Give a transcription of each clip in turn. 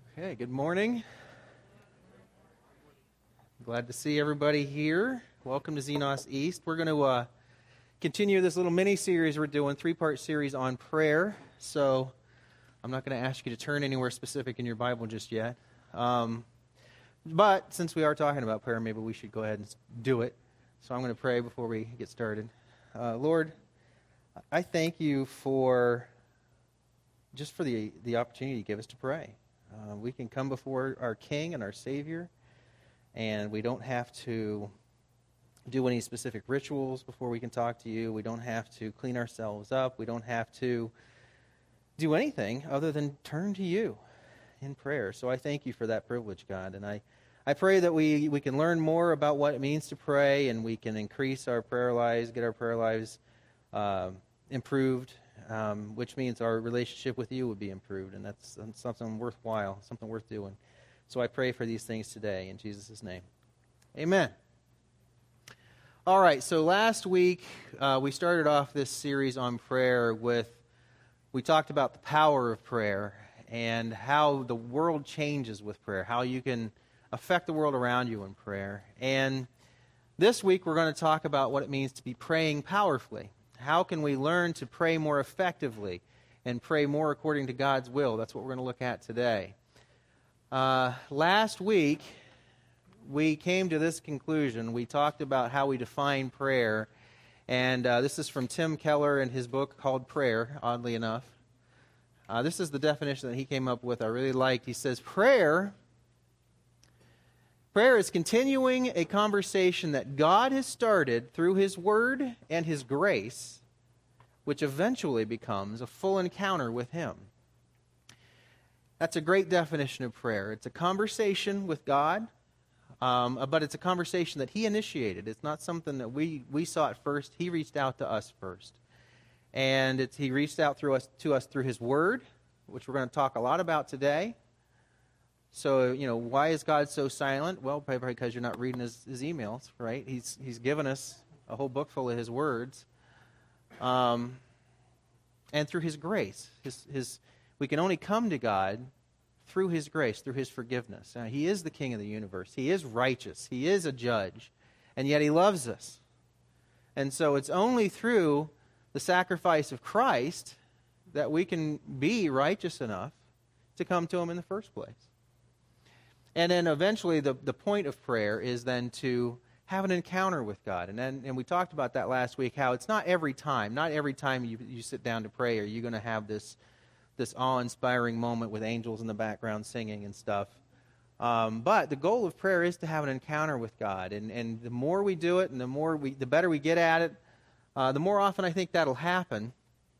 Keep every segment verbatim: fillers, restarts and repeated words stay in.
Okay, good morning. Glad to see everybody here. Welcome to Xenos East. We're going to uh, continue this little mini-series we're doing, three-part series on prayer. So I'm not going to ask you to turn anywhere specific in your Bible just yet. Um, but since we are talking about prayer, maybe we should go ahead and do it. So I'm going to pray before we get started. Uh, Lord, I thank you for just for the, the opportunity you give us to pray. Uh, we can come before our King and our Savior, and we don't have to do any specific rituals before we can talk to you. We don't have to clean ourselves up. We don't have to do anything other than turn to you in prayer. So I thank you for that privilege, God. And I, I pray that we, we can learn more about what it means to pray, and we can increase our prayer lives, get our prayer lives uh, improved, Um, which means our relationship with you would be improved, and that's, that's something worthwhile, something worth doing. So I pray for these things today in Jesus' name. Amen. All right, so last week uh, we started off this series on prayer with, we talked about the power of prayer and how the world changes with prayer, how you can affect the world around you in prayer. And this week we're going to talk about what it means to be praying powerfully. How can we learn to pray more effectively and pray more according to God's will? That's what we're going to look at today. Uh, last week, we came to this conclusion. We talked about how we define prayer, and uh, this is from Tim Keller in his book called Prayer, oddly enough. Uh, this is the definition that he came up with I really liked. He says, prayer, prayer is continuing a conversation that God has started through His Word and His grace, which eventually becomes a full encounter with Him. That's a great definition of prayer. It's a conversation with God, um, but it's a conversation that He initiated. It's not something that we, we sought first. He reached out to us first. And it's, He reached out through us to us through His Word, which we're going to talk a lot about today. So, you know, why is God so silent? Well, probably because you're not reading his, his emails, right? He's he's given us a whole book full of His words. Um, and through His grace. His, his, we can only come to God through His grace, through His forgiveness. Now, He is the King of the universe. He is righteous. He is a judge. And yet He loves us. And so it's only through the sacrifice of Christ that we can be righteous enough to come to Him in the first place. And then eventually the, the point of prayer is then to have an encounter with God. And then and we talked about that last week, how it's not every time, not every time you, you sit down to pray are you going to have this, this awe-inspiring moment with angels in the background singing and stuff. Um, but the goal of prayer is to have an encounter with God. And, and the more we do it and the more we, the better we get at it, uh, the more often I think that'll happen.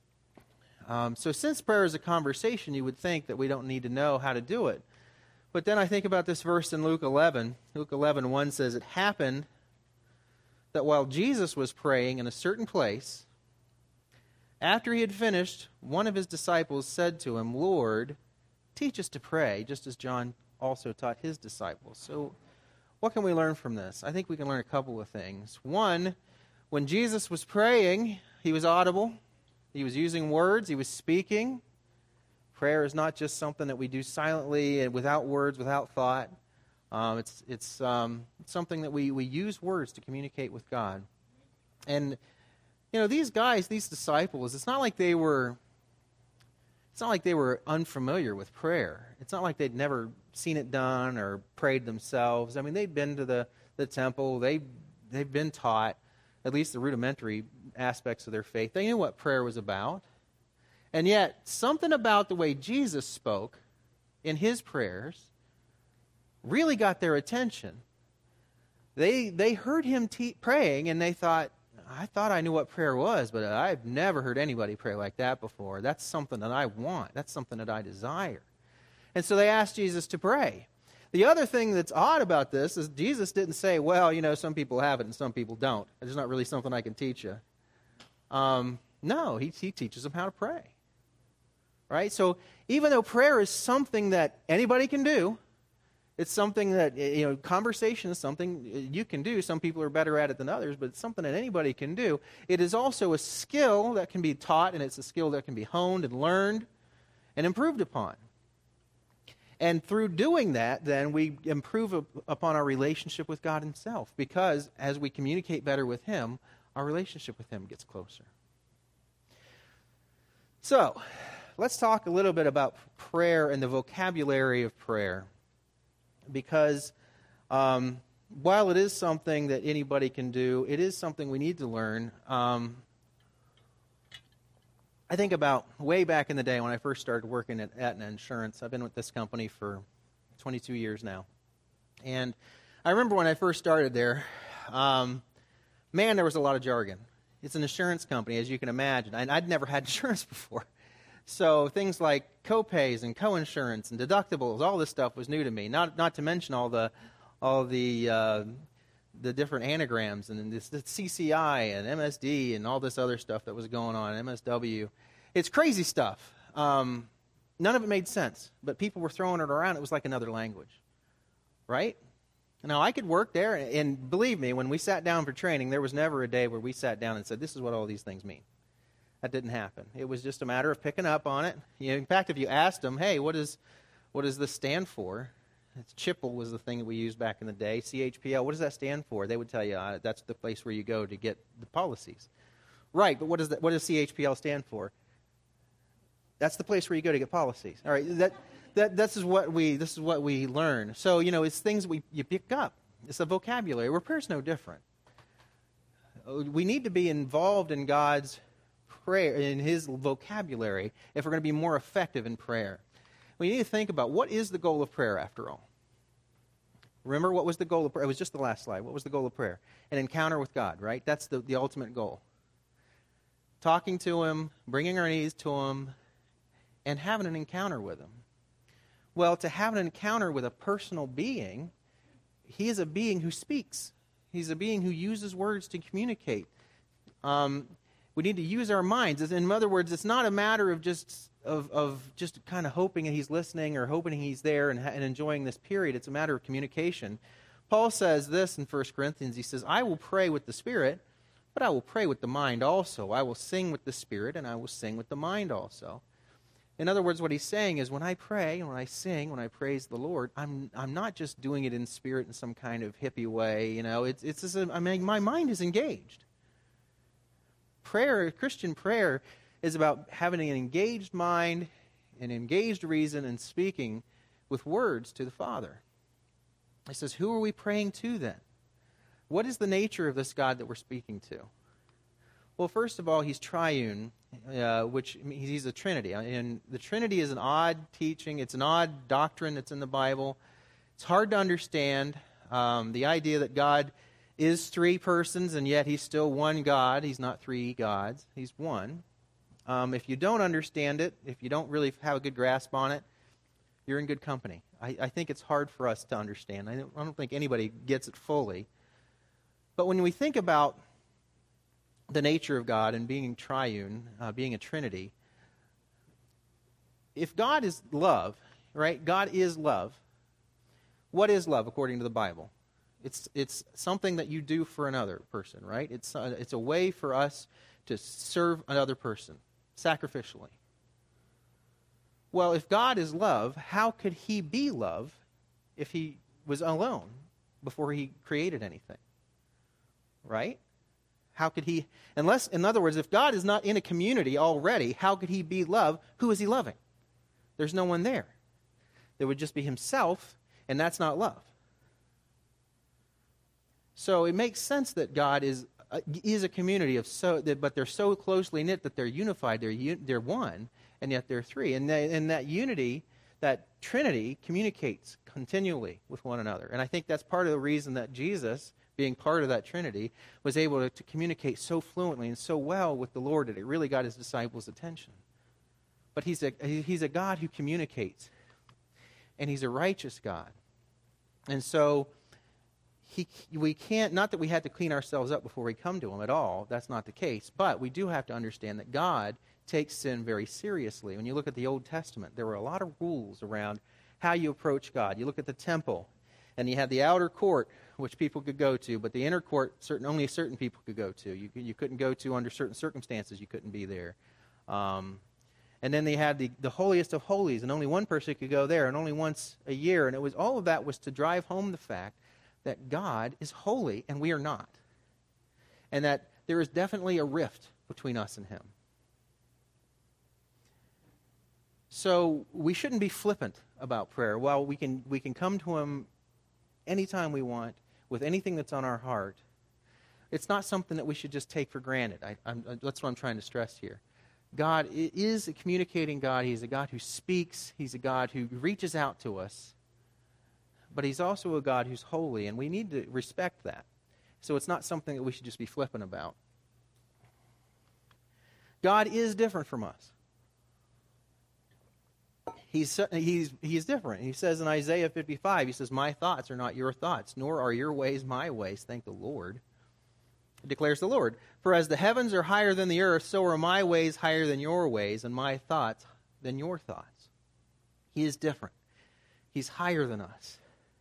Um, so since prayer is a conversation, you would think that we don't need to know how to do it. But then I think about this verse in Luke eleven. Luke eleven one says, it happened that while Jesus was praying in a certain place, after He had finished, one of His disciples said to Him, Lord, teach us to pray, just as John also taught his disciples. So what can we learn from this? I think we can learn a couple of things. One, when Jesus was praying, He was audible. He was using words. He was speaking. Prayer is not just something that we do silently and without words, without thought. Um, it's it's, um, it's something that we, we use words to communicate with God. And, you know, these guys, these disciples, it's not like they were it's not like they were unfamiliar with prayer. It's not like they'd never seen it done or prayed themselves. I mean, they'd been to the, the temple. They, they've been taught at least the rudimentary aspects of their faith. They knew what prayer was about. And yet, something about the way Jesus spoke in His prayers really got their attention. They they heard Him te- praying, and they thought, I thought I knew what prayer was, but I've never heard anybody pray like that before. That's something that I want. That's something that I desire. And so they asked Jesus to pray. The other thing that's odd about this is Jesus didn't say, well, you know, some people have it and some people don't. It's not really something I can teach you. Um, no, he, he teaches them how to pray. Right? So even though prayer is something that anybody can do, it's something that, you know, conversation is something you can do. Some people are better at it than others, but it's something that anybody can do. It is also a skill that can be taught, and it's a skill that can be honed and learned and improved upon. And through doing that, then we improve up, upon our relationship with God himself, because as we communicate better with him, our relationship with him gets closer. So, let's talk a little bit about prayer and the vocabulary of prayer, because um, while it is something that anybody can do, it is something we need to learn. Um, I think about way back in the day when I first started working at Aetna Insurance. I've been with this company for twenty-two years now. And I remember when I first started there, um, man, there was a lot of jargon. It's an insurance company, as you can imagine, and I'd never had insurance before. So things like co-pays and co-insurance and deductibles, all this stuff was new to me, not not to mention all the all the uh, the different anagrams and this, the C C I and M S D and all this other stuff that was going on, M S W. It's crazy stuff. Um, none of it made sense, but people were throwing it around. It was like another language, right? Now, I could work there, and believe me, when we sat down for training, there was never a day where we sat down and said, this is what all these things mean. That didn't happen. It was just a matter of picking up on it. You know, in fact, if you asked them, hey, what, is, what does this stand for? It's Chipple was the thing that we used back in the day. C H P L, what does that stand for? They would tell you uh, that's the place where you go to get the policies. Right, but what does that, what does C H P L stand for? That's the place where you go to get policies. All right, that that this is what we this is what we learn. So you know, it's things we you pick up. It's a vocabulary. Where prayer's no different. We need to be involved in God's prayer, in His vocabulary, if we're going to be more effective in prayer. We need to think about what is the goal of prayer after all. Remember, what was the goal of prayer? It was just the last slide. What was the goal of prayer? An encounter with God, right? That's the, the ultimate goal. Talking to Him, bringing our needs to Him, and having an encounter with Him. Well, to have an encounter with a personal being, He is a being who speaks. He's a being who uses words to communicate. Um, we need to use our minds. In other words, it's not a matter of just of, of just kind of hoping that He's listening or hoping He's there and, and enjoying this period. It's a matter of communication. Paul says this in First Corinthians. He says, I will pray with the Spirit, but I will pray with the mind also. I will sing with the Spirit, and I will sing with the mind also. In other words, what he's saying is when I pray and when I sing, when I praise the Lord, I'm I'm not just doing it in spirit in some kind of hippie way. You know, it's it's just a, I mean, my mind is engaged. Prayer, Christian prayer, is about having an engaged mind, an engaged reason, and speaking with words to the Father. He says, who are we praying to then? What is the nature of this God that we're speaking to? Well, first of all, He's triune, uh, which means He's a Trinity. And the Trinity is an odd teaching. It's an odd doctrine that's in the Bible. It's hard to understand. Um, the idea that God is three persons, and yet He's still one God. He's not three gods. He's one. Um, if you don't understand it, if you don't really have a good grasp on it, you're in good company. I, I think it's hard for us to understand. I don't, I don't think anybody gets it fully. But when we think about the nature of God and being triune, uh, being a Trinity, if God is love, right? God is love. What is love according to the Bible? It's it's something that you do for another person, right? It's a, it's a way for us to serve another person sacrificially. Well, if God is love, how could He be love if He was alone before He created anything? Right? How could He, unless, in other words, if God is not in a community already, how could He be love? Who is He loving? There's no one there. There would just be Himself, and that's not love. So it makes sense that God is uh, is a community of so, that, but they're so closely knit that they're unified. They're un, they're one, and yet they're three. And they, and that unity, that Trinity, communicates continually with one another. And I think that's part of the reason that Jesus, being part of that Trinity, was able to, to communicate so fluently and so well with the Lord that it really got His disciples' attention. But he's a, he's a God who communicates, and He's a righteous God. And so he, we can't, not that we had to clean ourselves up before we come to Him at all, that's not the case, but we do have to understand that God takes sin very seriously. When you look at the Old Testament, there were a lot of rules around how you approach God. You look at the temple, and you had the outer court, which people could go to, but the inner court, certain only certain people could go to. You, you couldn't go to under certain circumstances. You couldn't be there. Um, And then they had the, the holiest of holies, and only one person could go there, and only once a year. And it was all of that was to drive home the fact that God is holy and we are not. And that there is definitely a rift between us and him. So we shouldn't be flippant about prayer. While we can we can come to him anytime we want with anything that's on our heart, it's not something that we should just take for granted. I, I'm, that's what I'm trying to stress here. God is a communicating God. He's a God who speaks. He's a God who reaches out to us. But he's also a God who's holy, and we need to respect that. So it's not something that we should just be flippant about. God is different from us. He's, he's, he's different. He says in Isaiah fifty-five, he says, "My thoughts are not your thoughts, nor are your ways my ways, thank the Lord," declares the Lord. "For as the heavens are higher than the earth, so are my ways higher than your ways, and my thoughts than your thoughts." He is different. He's higher than us.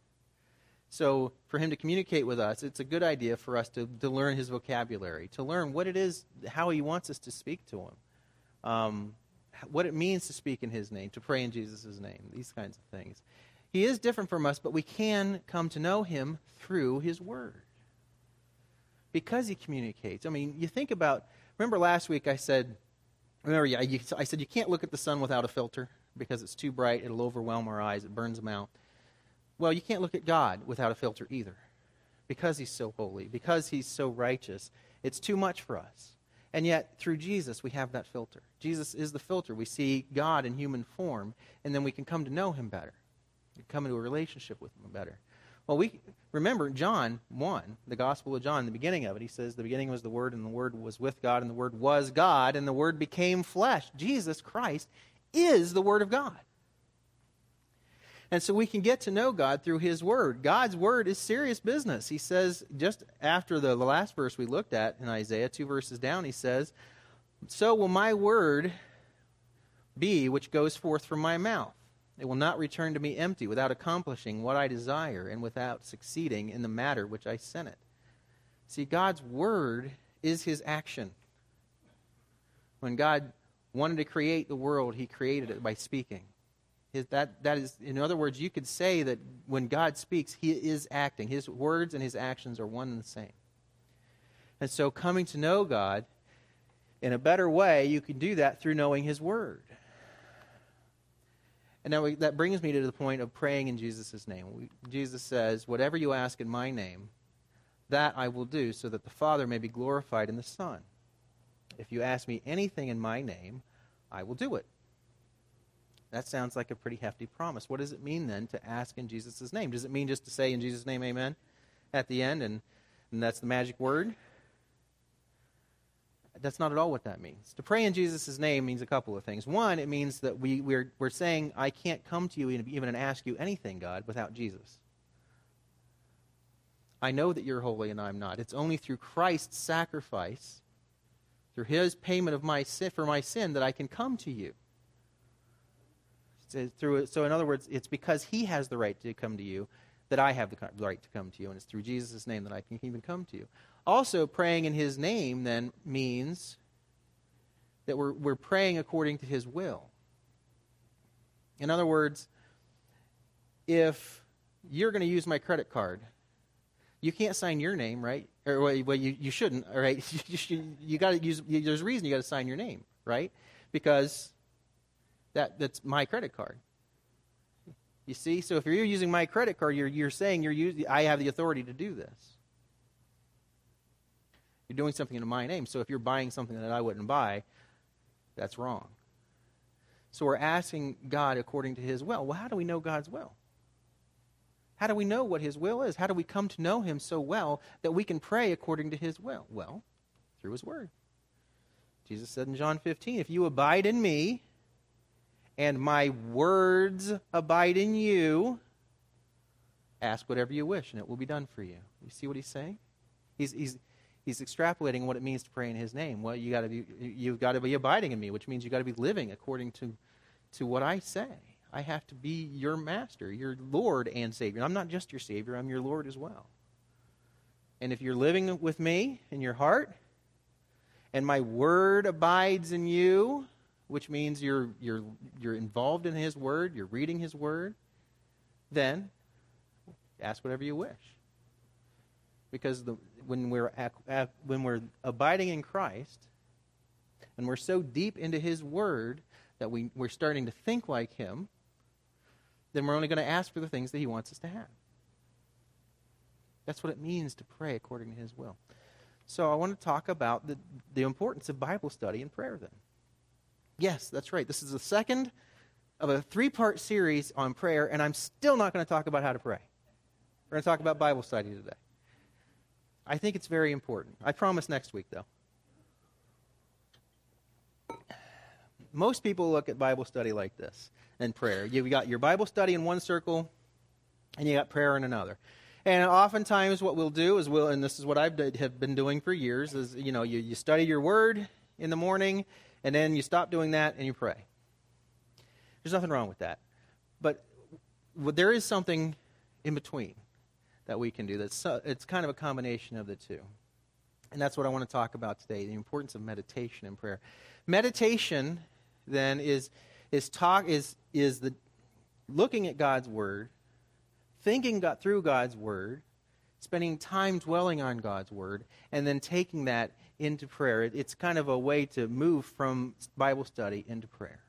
So for him to communicate with us, it's a good idea for us to, to learn his vocabulary, to learn what it is, how he wants us to speak to him, um, what it means to speak in his name, to pray in Jesus' name, these kinds of things. He is different from us, but we can come to know him through his word because he communicates. I mean, you think about, remember last week I said, remember, yeah, you, I said you can't look at the sun without a filter because it's too bright, it'll overwhelm our eyes, it burns them out. Well, you can't look at God without a filter either because he's so holy, because he's so righteous. It's too much for us. And yet, through Jesus, we have that filter. Jesus is the filter. We see God in human form, and then we can come to know him better. We come into a relationship with him better. Well, we remember John one, the Gospel of John, the beginning of it. He says, "The beginning was the Word, and the Word was with God, and the Word was God, and the Word became flesh." Jesus Christ is the Word of God. And so we can get to know God through his word. God's word is serious business. He says, just after the, the last verse we looked at in Isaiah, two verses down, he says, "So will my word be which goes forth from my mouth. It will not return to me empty, without accomplishing what I desire and without succeeding in the matter which I sent it." See, God's word is his action. When God wanted to create the world, he created it by speaking. His, that, that is, in other words, you could say that when God speaks, he is acting. His words and his actions are one and the same. And so coming to know God in a better way, you can do that through knowing his word. And now we, that brings me to the point of praying in Jesus' name. We, Jesus says, "Whatever you ask in my name, that I will do, so that the Father may be glorified in the Son. If you ask me anything in my name, I will do it." That sounds like a pretty hefty promise. What does it mean then to ask in Jesus' name? Does it mean just to say in Jesus' name, amen, at the end, and, and that's the magic word? That's not at all what that means. To pray in Jesus' name means a couple of things. One, it means that we, we're, we're saying, I can't come to you even and ask you anything, God, without Jesus. I know that you're holy and I'm not. It's only through Christ's sacrifice, through his payment of my sin, for my sin, that I can come to you. Through, so in other words, it's because he has the right to come to you that I have the right to come to you, and it's through Jesus' name that I can even come to you. Also, praying in his name then means that we're, we're praying according to his will. In other words, if you're going to use my credit card, you can't sign your name, right? Or well, you, you shouldn't, all right? you should, you got to use. There's a reason you got to sign your name, right? Because That, that's my credit card. You see? So if you're using my credit card, you're, you're saying you're using, I have the authority to do this. You're doing something in my name. So if you're buying something that I wouldn't buy, that's wrong. So we're asking God according to his will. Well, how do we know God's will? How do we know what his will is? How do we come to know him so well that we can pray according to his will? Well, through his word. Jesus said in John fifteen, "If you abide in me, and my words abide in you, ask whatever you wish, and it will be done for you." You see what he's saying? He's he's he's extrapolating what it means to pray in his name. Well, you got to be you've got to be abiding in me, which means you got to be living according to to what I say. I have to be your master, your Lord and Savior. I'm not just your Savior; I'm your Lord as well. And if you're living with me in your heart, and my word abides in you, which means you're you're you're involved in his word, you're reading his word, then ask whatever you wish. Because the, when we're at, at, when we're abiding in Christ, and we're so deep into his word that we, we're starting to think like him, then we're only going to ask for the things that he wants us to have. That's what it means to pray according to his will. So I want to talk about the, the importance of Bible study and prayer then. Yes, that's right. This is the second of a three-part series on prayer, and I'm still not going to talk about how to pray. We're going to talk about Bible study today. I think it's very important. I promise next week, though. Most people look at Bible study like this and prayer. You've got your Bible study in one circle, and you got prayer in another. And oftentimes what we'll do is we'll, and this is what I have been doing for years, is, you know, you, you study your word in the morning, and then you stop doing that and you pray. There's nothing wrong with that. But there is something in between that we can do. That's uh, it's kind of a combination of the two. And that's what I want to talk about today, the importance of meditation and prayer. Meditation, then, is is talk is is the looking at God's word, thinking God, through God's word, spending time dwelling on God's word, and then taking that into prayer. It, it's kind of a way to move from Bible study into prayer.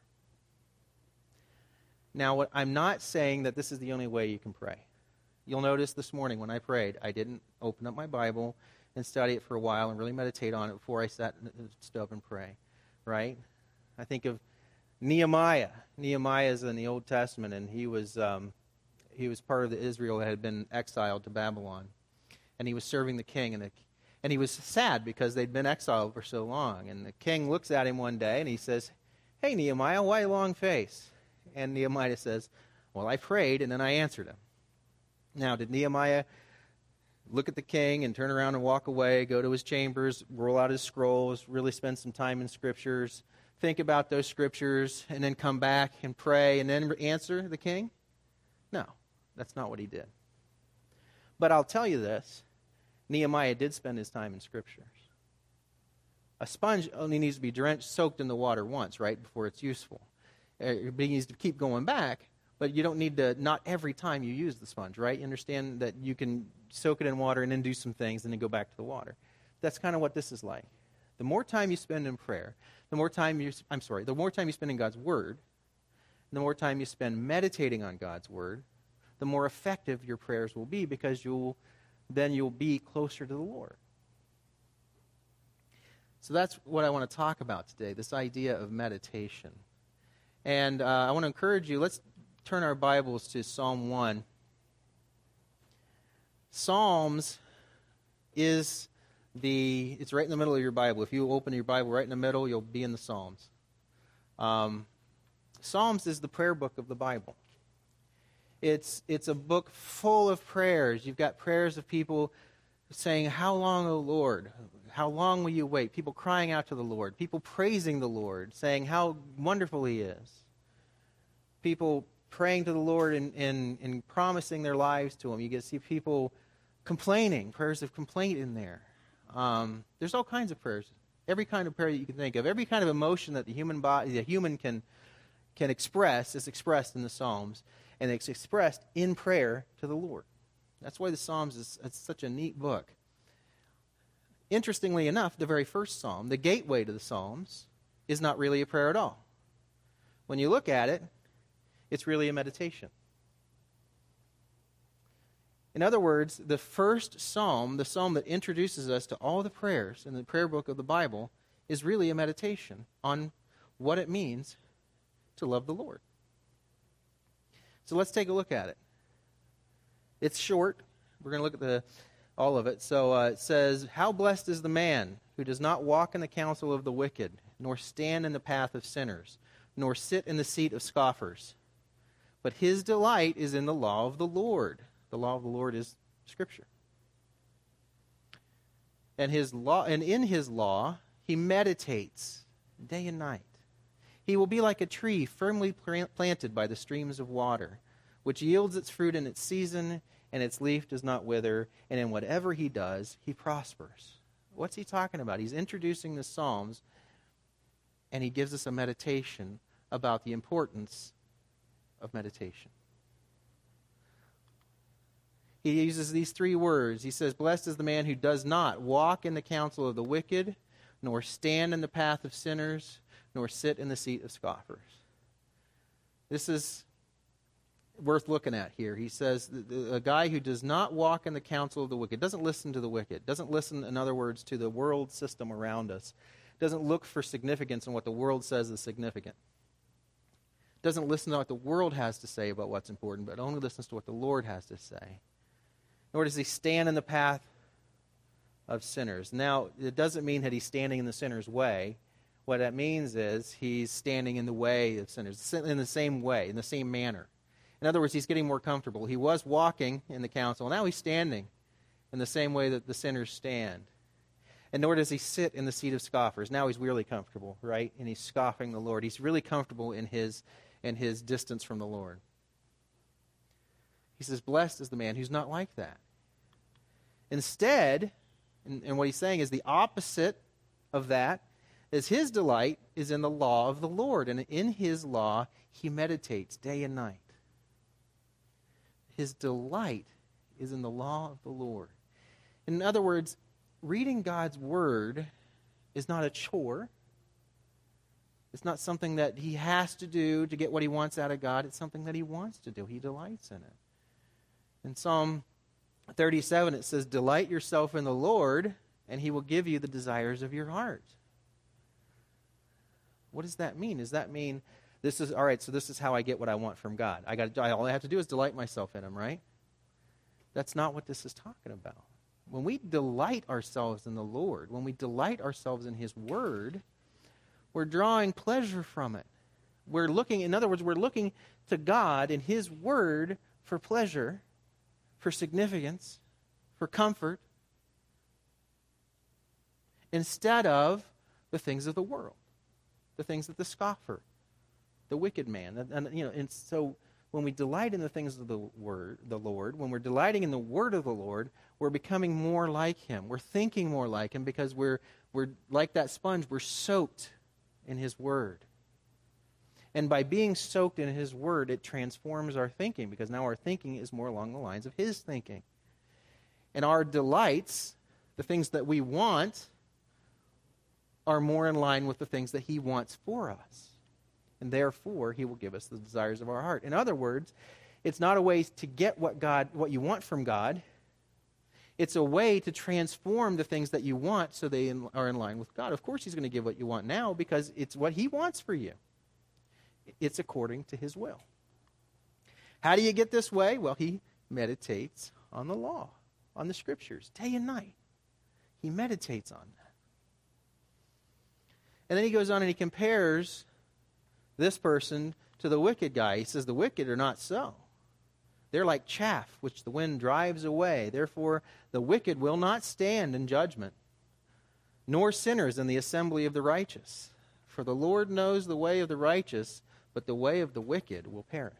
Now, what, I'm not saying that this is the only way you can pray. You'll notice this morning when I prayed, I didn't open up my Bible and study it for a while and really meditate on it before I sat and stood up and pray, right? I think of Nehemiah. Nehemiah is in the Old Testament, and he was um, he was part of the Israel that had been exiled to Babylon, and he was serving the king, and the, and he was sad because they'd been exiled for so long. And the king looks at him one day and he says, "Hey Nehemiah, why long face?" And Nehemiah says, "Well, I prayed and then I answered him." Now, did Nehemiah look at the king and turn around and walk away, go to his chambers, roll out his scrolls, really spend some time in scriptures, think about those scriptures, and then come back and pray and then answer the king? No, that's not what he did. But I'll tell you this, Nehemiah did spend his time in scriptures. A sponge only needs to be drenched, soaked in the water once, right, before it's useful. But he needs to keep going back, but you don't need to, not every time you use the sponge, right? You understand that you can soak it in water and then do some things and then go back to the water. That's kind of what this is like. The more time you spend in prayer, the more time you, I'm sorry, the more time you spend in God's Word, the more time you spend meditating on God's Word, the more effective your prayers will be, because you'll, then you'll be closer to the Lord. So that's what I want to talk about today, this idea of meditation. And uh, I want to encourage you, let's turn our Bibles to Psalm one. Psalms is the, it's right in the middle of your Bible. If you open your Bible right in the middle, you'll be in the Psalms. Um, Psalms is the prayer book of the Bible. It's, it's a book full of prayers. You've got prayers of people saying, "How long, O Lord? How long will you wait?" People crying out to the Lord. People praising the Lord, saying how wonderful he is. People praying to the Lord and, and, and promising their lives to him. You get to see people complaining, prayers of complaint in there. Um, there's all kinds of prayers. Every kind of prayer that you can think of. Every kind of emotion that the human body, the human can, can express is expressed in the Psalms. And it's expressed in prayer to the Lord. That's why the Psalms is it's such a neat book. Interestingly enough, the very first psalm, the gateway to the Psalms, is not really a prayer at all. When you look at it, it's really a meditation. In other words, the first psalm, the psalm that introduces us to all the prayers in the prayer book of the Bible, is really a meditation on what it means to love the Lord. So let's take a look at it. It's short. We're going to look at the all of it. So uh, it says, "How blessed is the man who does not walk in the counsel of the wicked, nor stand in the path of sinners, nor sit in the seat of scoffers. But his delight is in the law of the Lord." The law of the Lord is Scripture. And his law, and in his law he meditates day and night. He will be like a tree firmly planted by the streams of water, which yields its fruit in its season, and its leaf does not wither, and in whatever he does, he prospers. What's he talking about? He's introducing the Psalms And he gives us a meditation about the importance of meditation. He uses these three words. He says, blessed is the man who does not walk in the counsel of the wicked, nor stand in the path of sinners, nor sit in the seat of scoffers. This is worth looking at here. He says, a guy who does not walk in the counsel of the wicked, doesn't listen to the wicked, doesn't listen, in other words, to the world system around us, doesn't look for significance in what the world says is significant, doesn't listen to what the world has to say about what's important, but only listens to what the Lord has to say. Nor does he stand in the path of sinners. Now, it doesn't mean that he's standing in the sinner's way. What that means is he's standing in the way of sinners, in the same way, in the same manner. In other words, he's getting more comfortable. He was walking in the counsel. Now he's standing in the same way that the sinners stand. And nor does he sit in the seat of scoffers. Now he's really comfortable, right? And he's scoffing the Lord. He's really comfortable in his, in his distance from the Lord. He says, blessed is the man who's not like that. Instead, and, and what he's saying is the opposite of that, is his delight is in the law of the Lord. And in his law, he meditates day and night. His delight is in the law of the Lord. In other words, reading God's word is not a chore. It's not something that he has to do to get what he wants out of God. It's something that he wants to do. He delights in it. In Psalm thirty-seven, it says, delight yourself in the Lord, and he will give you the desires of your heart. What does that mean? Does that mean, this is, all right, so this is how I get what I want from God. I got, all I have to do is delight myself in him, right? That's not what this is talking about. When we delight ourselves in the Lord, when we delight ourselves in his word, we're drawing pleasure from it. We're looking, in other words, we're looking to God and his word for pleasure, for significance, for comfort, instead of the things of the world, the things of the scoffer, the wicked man. And, and you know, and so when we delight in the things of the word, the Lord, when we're delighting in the word of the Lord, we're becoming more like him. We're thinking more like him because we're we're like that sponge. We're soaked in his word. And by being soaked in his word, it transforms our thinking, because now our thinking is more along the lines of his thinking. And our delights, the things that we want, are more in line with the things that he wants for us. And therefore, he will give us the desires of our heart. In other words, it's not a way to get what God, what you want from God. It's a way to transform the things that you want so they in, are in line with God. Of course, he's going to give what you want now because it's what he wants for you. It's according to his will. How do you get this way? Well, he meditates on the law, on the scriptures, day and night. He meditates on that. And then he goes on and he compares this person to the wicked guy. He says the wicked are not so. They're like chaff, which the wind drives away. Therefore, the wicked will not stand in judgment, nor sinners in the assembly of the righteous. For the Lord knows the way of the righteous, but the way of the wicked will perish.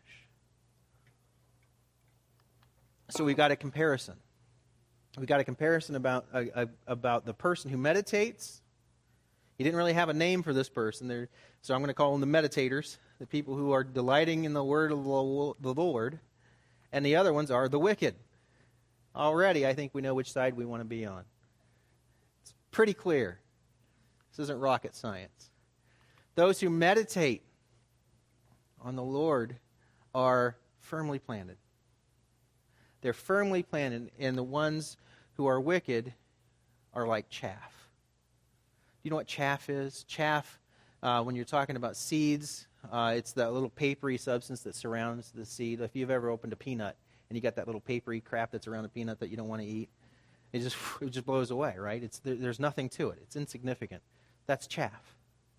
So we've got a comparison. We've got a comparison about, uh, uh, about the person who meditates. He didn't really have a name for this person, They're, so I'm going to call them the meditators, the people who are delighting in the word of the Lord. And the other ones are the wicked. Already, I think we know which side we want to be on. It's pretty clear. This isn't rocket science. Those who meditate on the Lord are firmly planted. They're firmly planted, and the ones who are wicked are like chaff. Do you know what chaff is? Chaff, uh, when you're talking about seeds, uh, it's that little papery substance that surrounds the seed. If you've ever opened a peanut and you got that little papery crap that's around a peanut that you don't want to eat, it just it just blows away, right? It's there, there's nothing to it. It's insignificant. That's chaff.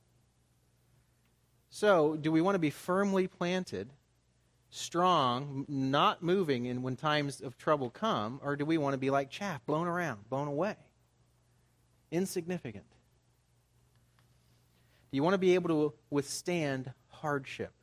So, do we want to be firmly planted, strong, not moving in when times of trouble come, or do we want to be like chaff, blown around, blown away, insignificant? Do you want to be able to withstand hardship?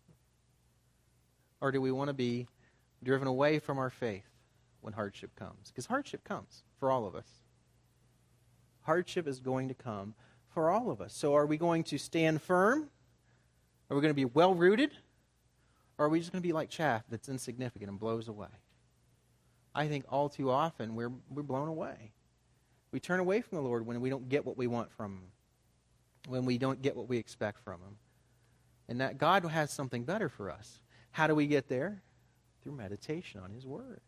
Or do we want to be driven away from our faith when hardship comes? Because hardship comes for all of us. Hardship is going to come for all of us. So are we going to stand firm? Are we going to be well-rooted? Or are we just going to be like chaff that's insignificant and blows away? I think all too often we're we're blown away. We turn away from the Lord when we don't get what we want from Him, when we don't get what we expect from Him. And that God has something better for us. How do we get there? Through meditation on His Word.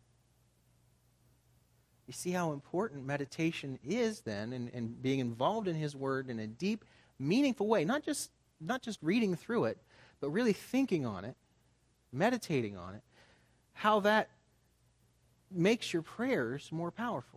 You see how important meditation is then, and, and being involved in His Word in a deep, meaningful way. Not just, not just reading through it, but really thinking on it, meditating on it. How that makes your prayers more powerful.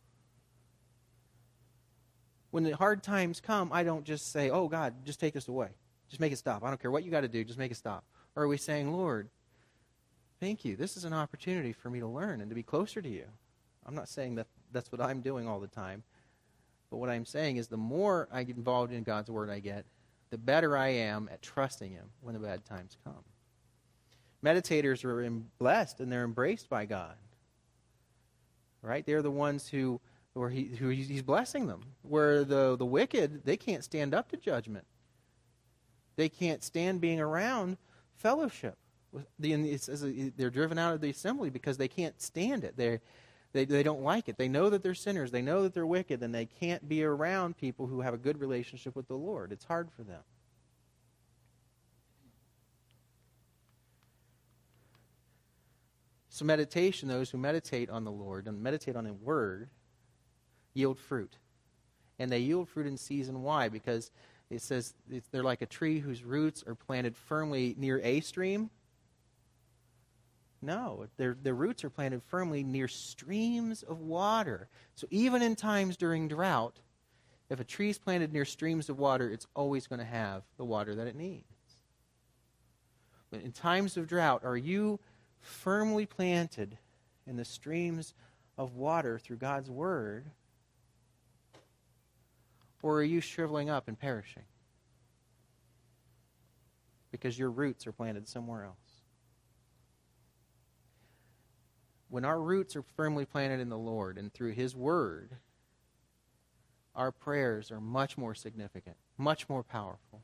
When the hard times come, I don't just say, oh God, just take this away. Just make it stop. I don't care what you got to do, just make it stop. Or are we saying, Lord, thank you. This is an opportunity for me to learn and to be closer to you. I'm not saying that that's what I'm doing all the time. But what I'm saying is the more I get involved in God's Word I get, the better I am at trusting Him when the bad times come. Meditators are blessed and they're embraced by God. Right? They're the ones who, where he, who He's blessing them. Where the, the wicked, they can't stand up to judgment. They can't stand being around fellowship. It says they're driven out of the assembly because they can't stand it. They're, they they don't like it. They know that they're sinners. They know that they're wicked, and they can't be around people who have a good relationship with the Lord. It's hard for them. So meditation, those who meditate on the Lord and meditate on the Word, yield fruit. And they yield fruit in season. Why? Because it says it's, they're like a tree whose roots are planted firmly near a stream. No, their, their roots are planted firmly near streams of water. So even in times during drought, if a tree is planted near streams of water, it's always going to have the water that it needs. But in times of drought, are you firmly planted in the streams of water through God's Word? Or are you shriveling up and perishing? Because your roots are planted somewhere else. When our roots are firmly planted in the Lord and through His Word, our prayers are much more significant, much more powerful.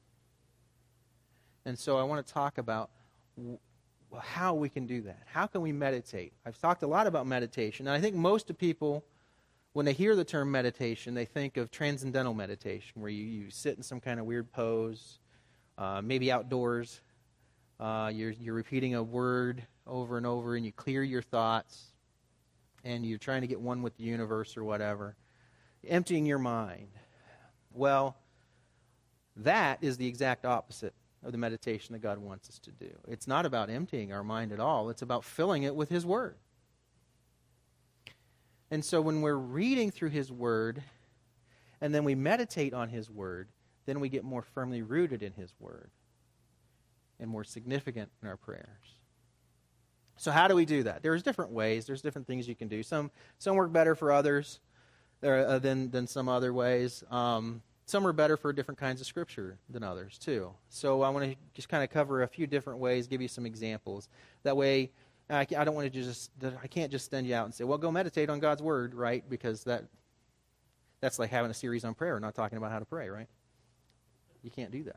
And so I want to talk about how we can do that. How can we meditate? I've talked a lot about meditation, and I think most of people, when they hear the term meditation, they think of transcendental meditation, where you, you sit in some kind of weird pose, uh, maybe outdoors. Uh, you're, you're repeating a word over and over, and you clear your thoughts, and you're trying to get one with the universe or whatever, emptying your mind. Well, that is the exact opposite of the meditation that God wants us to do. It's not about emptying our mind at all. It's about filling it with His Word. And so when we're reading through His Word, and then we meditate on His Word, then we get more firmly rooted in His Word and more significant in our prayers. So how do we do that? There's different ways. There's different things you can do. Some some work better for others uh, than, than some other ways. Um, some are better for different kinds of Scripture than others, too. So I want to just kind of cover a few different ways, give you some examples. That way, I don't want to just, I can't just send you out and say, well, go meditate on God's Word, right? Because that that's like having a series on prayer, not talking about how to pray, right? You can't do that.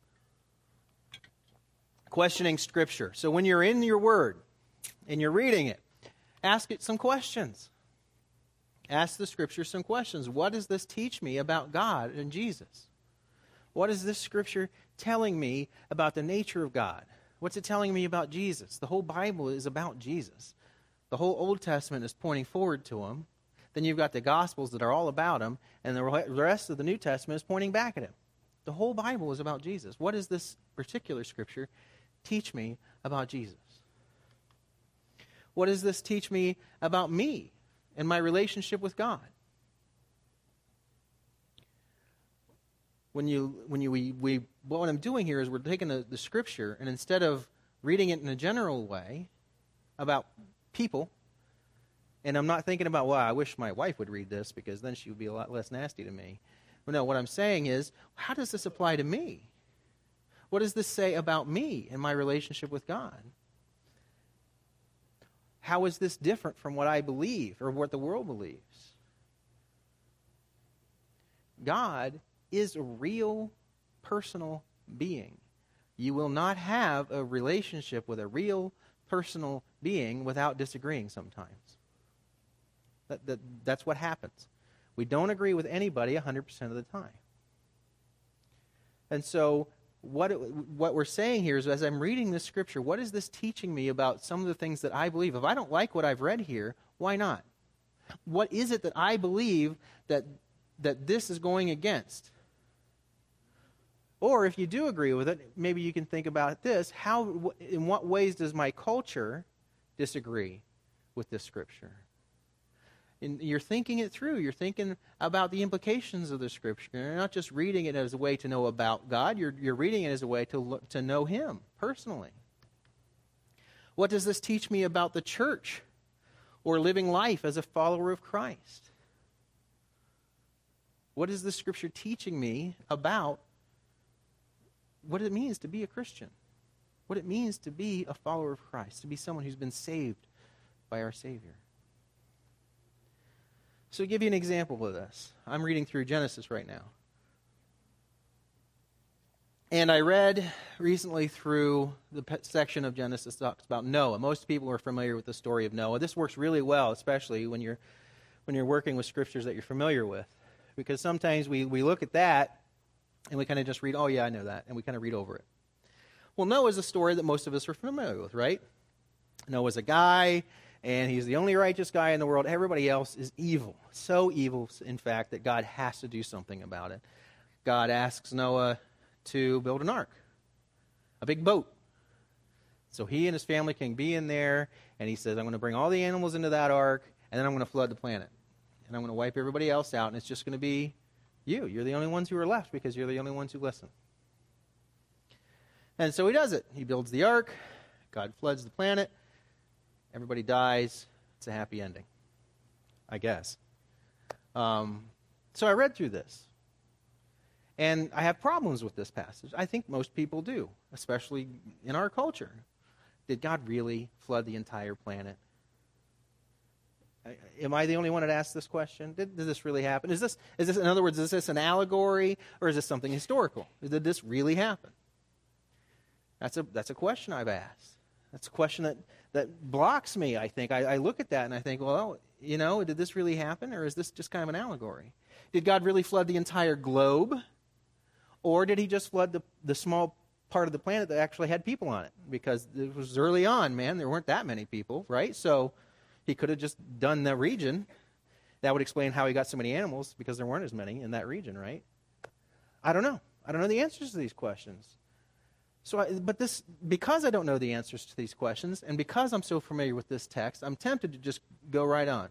Questioning Scripture. So when you're in your Word and you're reading it, ask it some questions. Ask the Scripture some questions. What does this teach me about God and Jesus? What is this Scripture telling me about the nature of God? What's it telling me about Jesus? The whole Bible is about Jesus. The whole Old Testament is pointing forward to Him. Then you've got the Gospels that are all about Him, and the rest of the New Testament is pointing back at Him. The whole Bible is about Jesus. What does this particular Scripture teach me about Jesus? What does this teach me about me and my relationship with God? When you, when you, we, we, what I'm doing here is we're taking the, the Scripture, and instead of reading it in a general way about people, and I'm not thinking about, well, I wish my wife would read this because then she would be a lot less nasty to me. Well, no, what I'm saying is, how does this apply to me? What does this say about me and my relationship with God? How is this different from what I believe or what the world believes? God is a real personal being. You will not have a relationship with a real personal being without disagreeing sometimes. That, that, that's what happens. We don't agree with anybody one hundred percent of the time. And so what, it, what we're saying here is, as I'm reading this scripture, what is this teaching me about some of the things that I believe? If I don't like what I've read here, why not? What is it that I believe that, that this is going against? Or if you do agree with it, maybe you can think about this. How, in what ways does my culture disagree with this scripture? And you're thinking it through. You're thinking about the implications of the scripture. You're not just reading it as a way to know about God. You're, you're reading it as a way to, look, to know Him personally. What does this teach me about the church or living life as a follower of Christ? What is the scripture teaching me about what it means to be a Christian? What it means to be a follower of Christ, to be someone who's been saved by our Savior. So to give you an example of this, I'm reading through Genesis right now. And I read recently through the section of Genesis that talks about Noah. Most people are familiar with the story of Noah. This works really well, especially when you're when you're working with scriptures that you're familiar with. Because sometimes we, we look at that and we kind of just read, oh yeah, I know that, and we kind of read over it. Well, Noah's a story that most of us are familiar with, right? Noah's a guy, and he's the only righteous guy in the world. Everybody else is evil. So evil, in fact, that God has to do something about it. God asks Noah to build an ark, a big boat. So he and his family can be in there, and he says, I'm going to bring all the animals into that ark, and then I'm going to flood the planet. And I'm going to wipe everybody else out, and it's just going to be you. You're the only ones who are left because you're the only ones who listen. And so he does it. He builds the ark. God floods the planet. Everybody dies. It's a happy ending, I guess. Um, so I read through this. And I have problems with this passage. I think most people do, especially in our culture. Did God really flood the entire planet? Am I the only one that asked this question? Did, did this really happen? Is this, is this, in other words, is this an allegory or is this something historical? Did this really happen? That's a that's a question I've asked. That's a question that, that blocks me, I think. I, I look at that and I think, well, you know, did this really happen or is this just kind of an allegory? Did God really flood the entire globe? Or did he just flood the, the small part of the planet that actually had people on it? Because it was early on, man. There weren't that many people, right? So he could have just done the region. That would explain how he got so many animals, because there weren't as many in that region, right? I don't know. I don't know the answers to these questions. So, I, but this, because I don't know the answers to these questions, and because I'm so familiar with this text, I'm tempted to just go right on.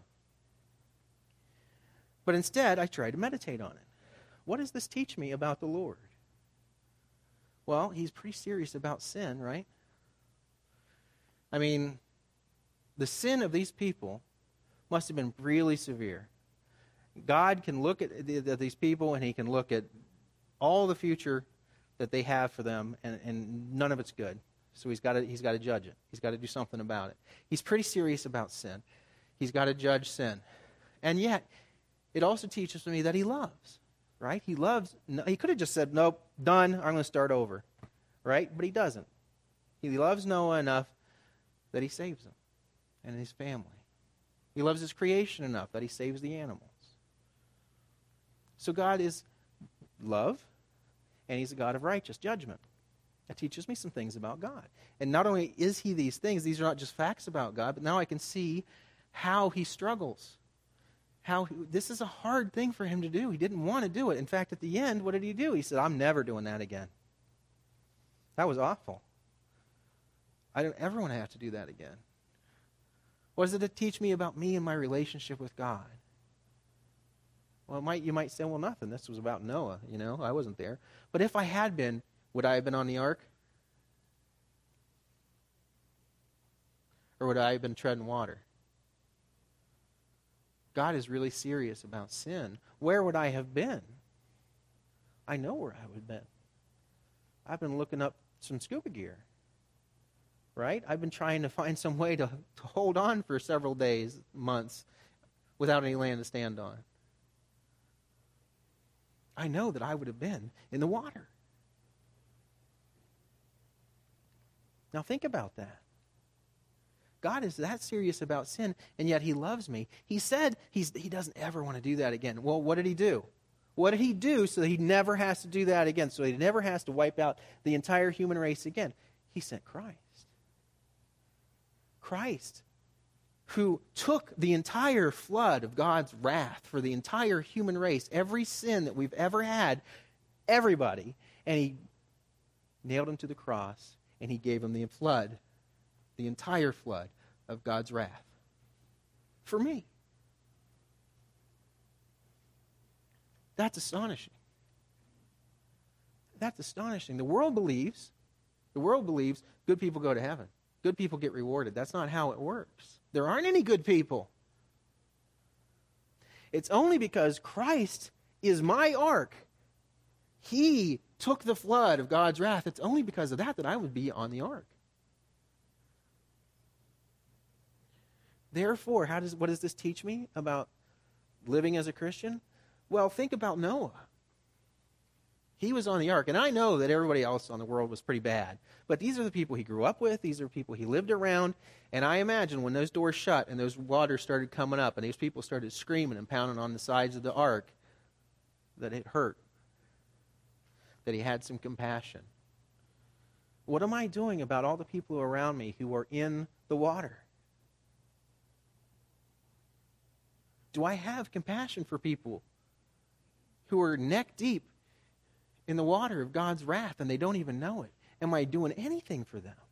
But instead, I try to meditate on it. What does this teach me about the Lord? Well, he's pretty serious about sin, right? I mean, the sin of these people must have been really severe. God can look at, at these people and he can look at all the future that they have for them, and, and none of it's good. So he's got to he's got to judge it. He's got to do something about it. He's pretty serious about sin. He's got to judge sin. And yet, it also teaches me that he loves, right? He loves. He could have just said, nope, done, I'm going to start over, right? But he doesn't. He loves Noah enough that he saves him and his family. He loves his creation enough that he saves the animals. So God is love, and he's a God of righteous judgment. That teaches me some things about God. And not only is he these things, these are not just facts about God, but now I can see how he struggles. How he, this is a hard thing for him to do. He didn't want to do it. In fact, at the end, what did he do? He said, I'm never doing that again. That was awful. I don't ever want to have to do that again. What does it teach me about me and my relationship with God? Well, it might, you might say, well, nothing. This was about Noah, you know. I wasn't there. But if I had been, would I have been on the ark? Or would I have been treading water? God is really serious about sin. Where would I have been? I know where I would have been. I've been looking up some scuba gear. Right? I've been trying to find some way to, to hold on for several days, months, without any land to stand on. I know that I would have been in the water. Now think about that. God is that serious about sin, and yet he loves me. He said he's, he doesn't ever want to do that again. Well, what did he do? What did he do so that he never has to do that again, so he never has to wipe out the entire human race again? He sent Christ. Christ, who took the entire flood of God's wrath for the entire human race, every sin that we've ever had, everybody, and he nailed him to the cross, and he gave him the flood, the entire flood of God's wrath for me. That's astonishing. That's astonishing. The world believes, the world believes good people go to heaven. Good people get rewarded. That's not how it works. There aren't any good people. It's only because Christ is my ark. He took the flood of God's wrath. It's only because of that that I would be on the ark. Therefore, how does what does this teach me about living as a Christian? Well, think about Noah. He was on the ark, and I know that everybody else on the world was pretty bad. But these are the people he grew up with. These are people he lived around. And I imagine when those doors shut and those waters started coming up and these people started screaming and pounding on the sides of the ark, that it hurt. That he had some compassion. What am I doing about all the people around me who are in the water? Do I have compassion for people who are neck deep in the water of God's wrath and they don't even know it? Am I doing anything for them?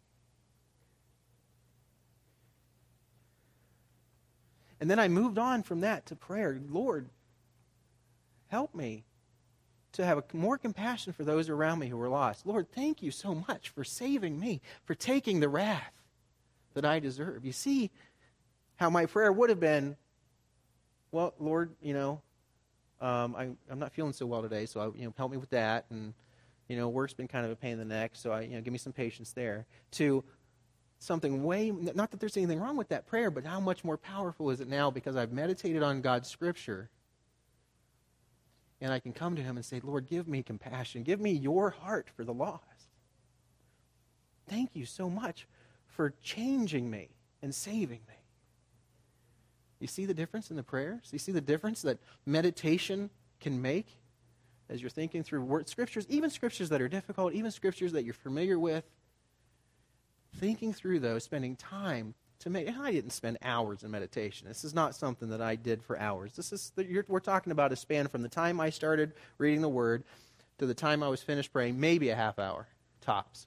And then I moved on from that to prayer. Lord, help me to have a, more compassion for those around me who are lost. Lord, thank you so much for saving me, for taking the wrath that I deserve. You see how my prayer would have been, well, Lord, you know, um, I, I'm not feeling so well today, so I, you know, help me with that. And, you know, work's been kind of a pain in the neck, so I, you know, give me some patience there. To something way, not that there's anything wrong with that prayer, but how much more powerful is it now because I've meditated on God's Scripture, and I can come to him and say, Lord, give me compassion. Give me your heart for the lost. Thank you so much for changing me and saving me. You see the difference in the prayers? You see the difference that meditation can make as you're thinking through word scriptures, even scriptures that are difficult, even scriptures that you're familiar with. Thinking through those, spending time to make. I didn't spend hours in meditation. This is not something that I did for hours. This is you're, we're talking about a span from the time I started reading the Word to the time I was finished praying, maybe a half hour, tops.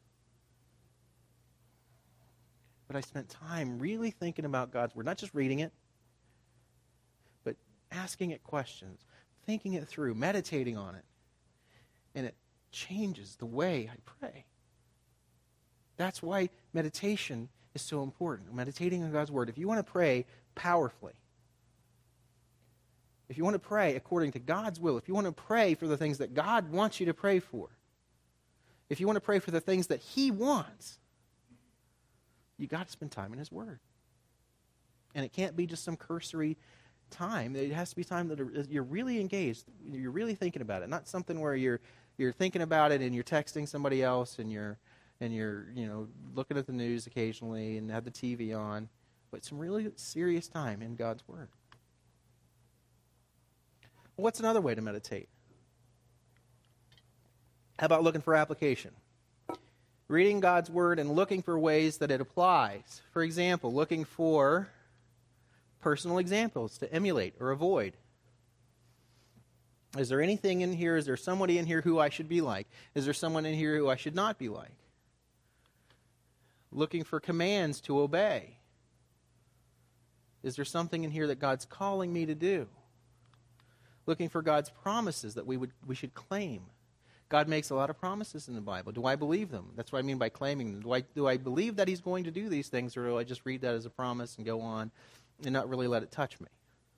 But I spent time really thinking about God's Word, not just reading it, but asking it questions, thinking it through, meditating on it. And it changes the way I pray. That's why meditation is so important. Meditating on God's Word. If you want to pray powerfully, if you want to pray according to God's will, if you want to pray for the things that God wants you to pray for, if you want to pray for the things that He wants, you got to spend time in His Word. And it can't be just some cursory time. It has to be time that you're really engaged. You're really thinking about it. Not something where you're you're thinking about it and you're texting somebody else and you're and you're, you know, looking at the news occasionally and have the T V on. But some really serious time in God's Word. What's another way to meditate? How about looking for application? Reading God's Word and looking for ways that it applies. For example, looking for personal examples to emulate or avoid. Is there anything in here? Is there somebody in here who I should be like? Is there someone in here who I should not be like? Looking for commands to obey. Is there something in here that God's calling me to do? Looking for God's promises that we would we should claim. God makes a lot of promises in the Bible. Do I believe them? That's what I mean by claiming them. Do I, do I believe that He's going to do these things, or do I just read that as a promise and go on and not really let it touch me?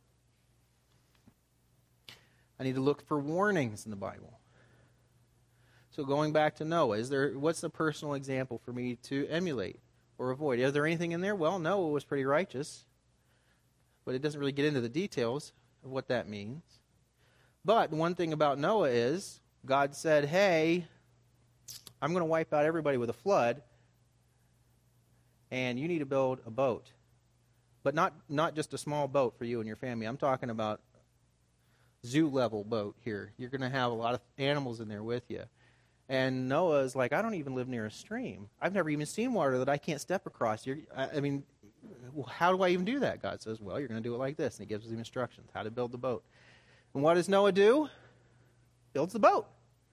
I need to look for warnings in the Bible. So going back to Noah, is there what's the personal example for me to emulate or avoid? Is there anything in there? Well, Noah was pretty righteous, but it doesn't really get into the details of what that means. But one thing about Noah is, God said, hey, I'm going to wipe out everybody with a flood, and you need to build a boat. But not, not just a small boat for you and your family. I'm talking about zoo-level boat here. You're going to have a lot of animals in there with you. And Noah is like, I don't even live near a stream. I've never even seen water that I can't step across. You're, I, I mean, how do I even do that? God says, well, you're going to do it like this. And he gives him instructions, how to build the boat. And what does Noah do? Builds the boat.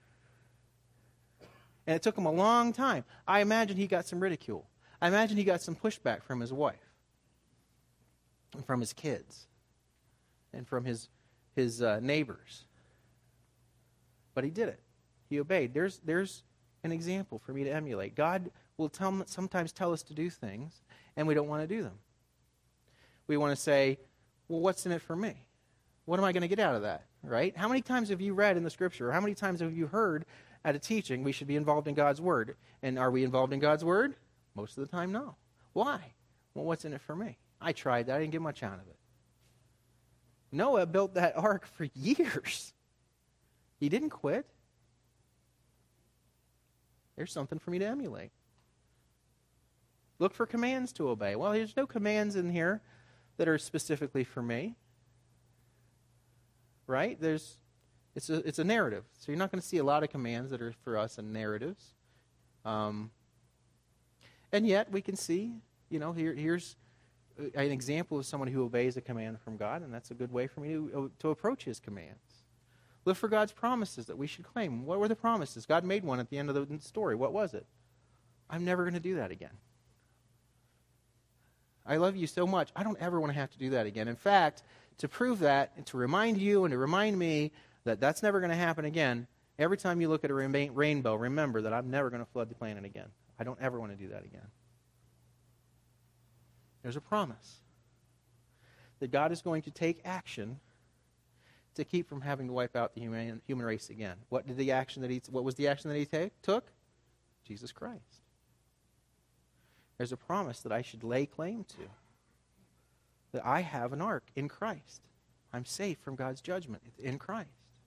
And it took him a long time. I imagine he got some ridicule. I imagine he got some pushback from his wife, and from his kids, and from his, his uh, neighbors. But he did it. He obeyed. There's, there's an example for me to emulate. God will tell, sometimes tell us to do things, and we don't want to do them. We want to say, well, what's in it for me? What am I going to get out of that, right? How many times have you read in the Scripture, or how many times have you heard at a teaching we should be involved in God's Word? And are we involved in God's Word? Most of the time, no. Why? Well, what's in it for me? I tried that. I didn't get much out of it. Noah built that ark for years. He didn't quit. There's something for me to emulate. Look for commands to obey. Well, there's no commands in here that are specifically for me. Right? There's, it's a, it's a narrative. So you're not going to see a lot of commands that are for us in narratives. Um, and yet we can see, you know, here, here's an example of someone who obeys a command from God, and that's a good way for me to, to approach his commands. Look for God's promises that we should claim. What were the promises? God made one at the end of the story. What was it? I'm never going to do that again. I love you so much, I don't ever want to have to do that again. In fact, to prove that, and to remind you and to remind me that that's never going to happen again, every time you look at a rainbow, remember that I'm never going to flood the planet again. I don't ever want to do that again. There's a promise that God is going to take action to keep from having to wipe out the human, human race again. What did the action that he? What was the action that he take, took? Jesus Christ. There's a promise that I should lay claim to. That I have an ark in Christ. I'm safe from God's judgment in Christ.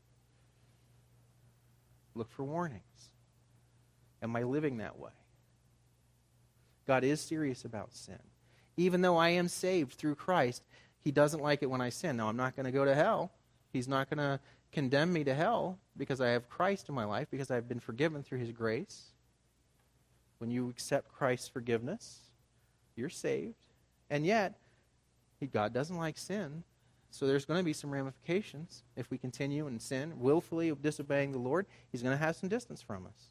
Look for warnings. Am I living that way? God is serious about sin. Even though I am saved through Christ, he doesn't like it when I sin. Now, I'm not going to go to hell. He's not going to condemn me to hell because I have Christ in my life, because I've been forgiven through his grace. When you accept Christ's forgiveness, you're saved. And yet, God doesn't like sin, so there's going to be some ramifications. If we continue in sin, willfully disobeying the Lord, he's going to have some distance from us.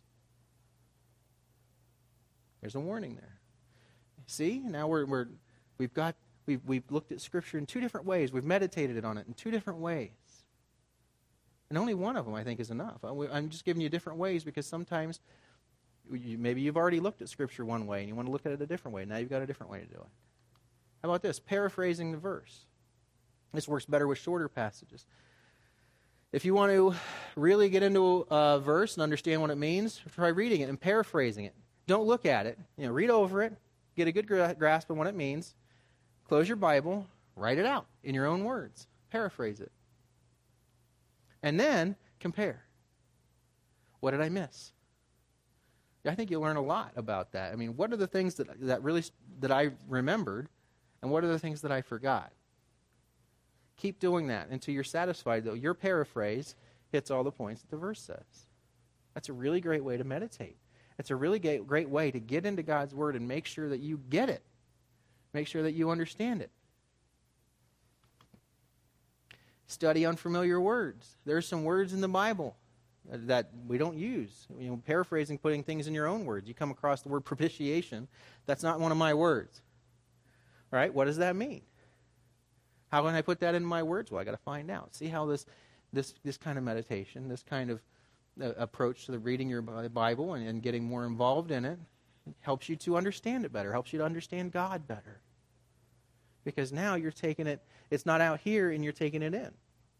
There's a warning there. See, now we're, we're we've got we've we've looked at Scripture in two different ways. We've meditated on it in two different ways, and only one of them I think is enough. I'm just giving you different ways because sometimes you, maybe you've already looked at Scripture one way and you want to look at it a different way. Now you've got a different way to do it. How about this? Paraphrasing the verse. This works better with shorter passages. If you want to really get into a verse and understand what it means, try reading it and paraphrasing it. Don't look at it. You know, read over it. Get a good grasp on what it means. Close your Bible. Write it out in your own words. Paraphrase it. And then compare. What did I miss? I think you'll learn a lot about that. I mean, what are the things that that really that I remembered, and what are the things that I forgot? Keep doing that until you're satisfied that your paraphrase hits all the points that the verse says. That's a really great way to meditate. It's a really great, great way to get into God's Word and make sure that you get it. Make sure that you understand it. Study unfamiliar words. There are some words in the Bible that we don't use. You know, paraphrasing, putting things in your own words. You come across the word propitiation. That's not one of my words. All right, what does that mean? How can I put that in my words? Well, I got to find out. See how this, this, this kind of meditation, this kind of uh, approach to the reading your Bible and, and getting more involved in it helps you to understand it better. Helps you to understand God better. Because now you're taking it. It's not out here, and you're taking it in.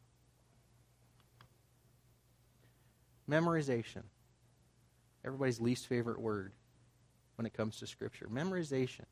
Memorization. Everybody's least favorite word when it comes to Scripture. Memorization.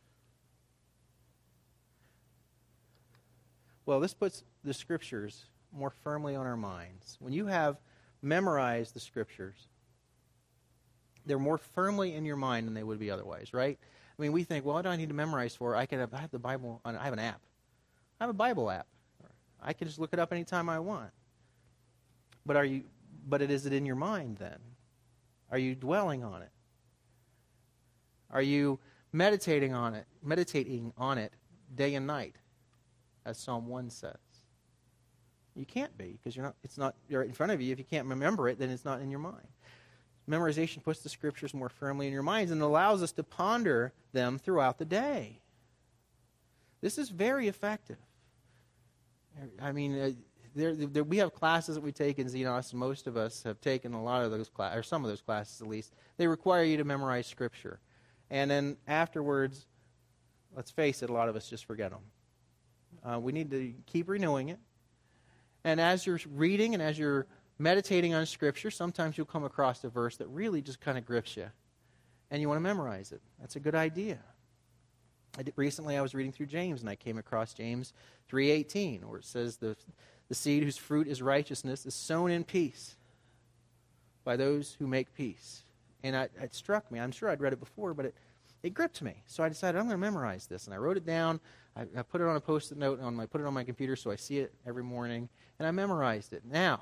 Well, this puts the Scriptures more firmly on our minds. When you have memorized the Scriptures, they're more firmly in your mind than they would be otherwise, right? I mean, we think, well, what do I need to memorize for? I can have, I have the Bible, on, I have an app. I have a Bible app. I can just look it up anytime I want. But are you? But it is it in your mind then? Are you dwelling on it? Are you meditating on it? Meditating on it day and night, as Psalm one says. You can't be because you're not. It's not. You're right in front of you. If you can't remember it, then it's not in your mind. Memorization puts the Scriptures more firmly in your minds and allows us to ponder them throughout the day. This is very effective. I mean, uh, there, there, we have classes that we take in Xenos, and most of us have taken a lot of those classes, or some of those classes at least. They require you to memorize Scripture. And then afterwards, let's face it, a lot of us just forget them. Uh, we need to keep renewing it. And as you're reading and as you're meditating on Scripture, sometimes you'll come across a verse that really just kind of grips you. And you want to memorize it. That's a good idea. I did, recently I was reading through James, and I came across James three eighteen, where it says, the, the seed whose fruit is righteousness is sown in peace by those who make peace. And I, it struck me. I'm sure I'd read it before, but it, it gripped me. So I decided I'm going to memorize this. And I wrote it down. I, I put it on a Post-it note. On my, put it on my computer so I see it every morning. And I memorized it. Now,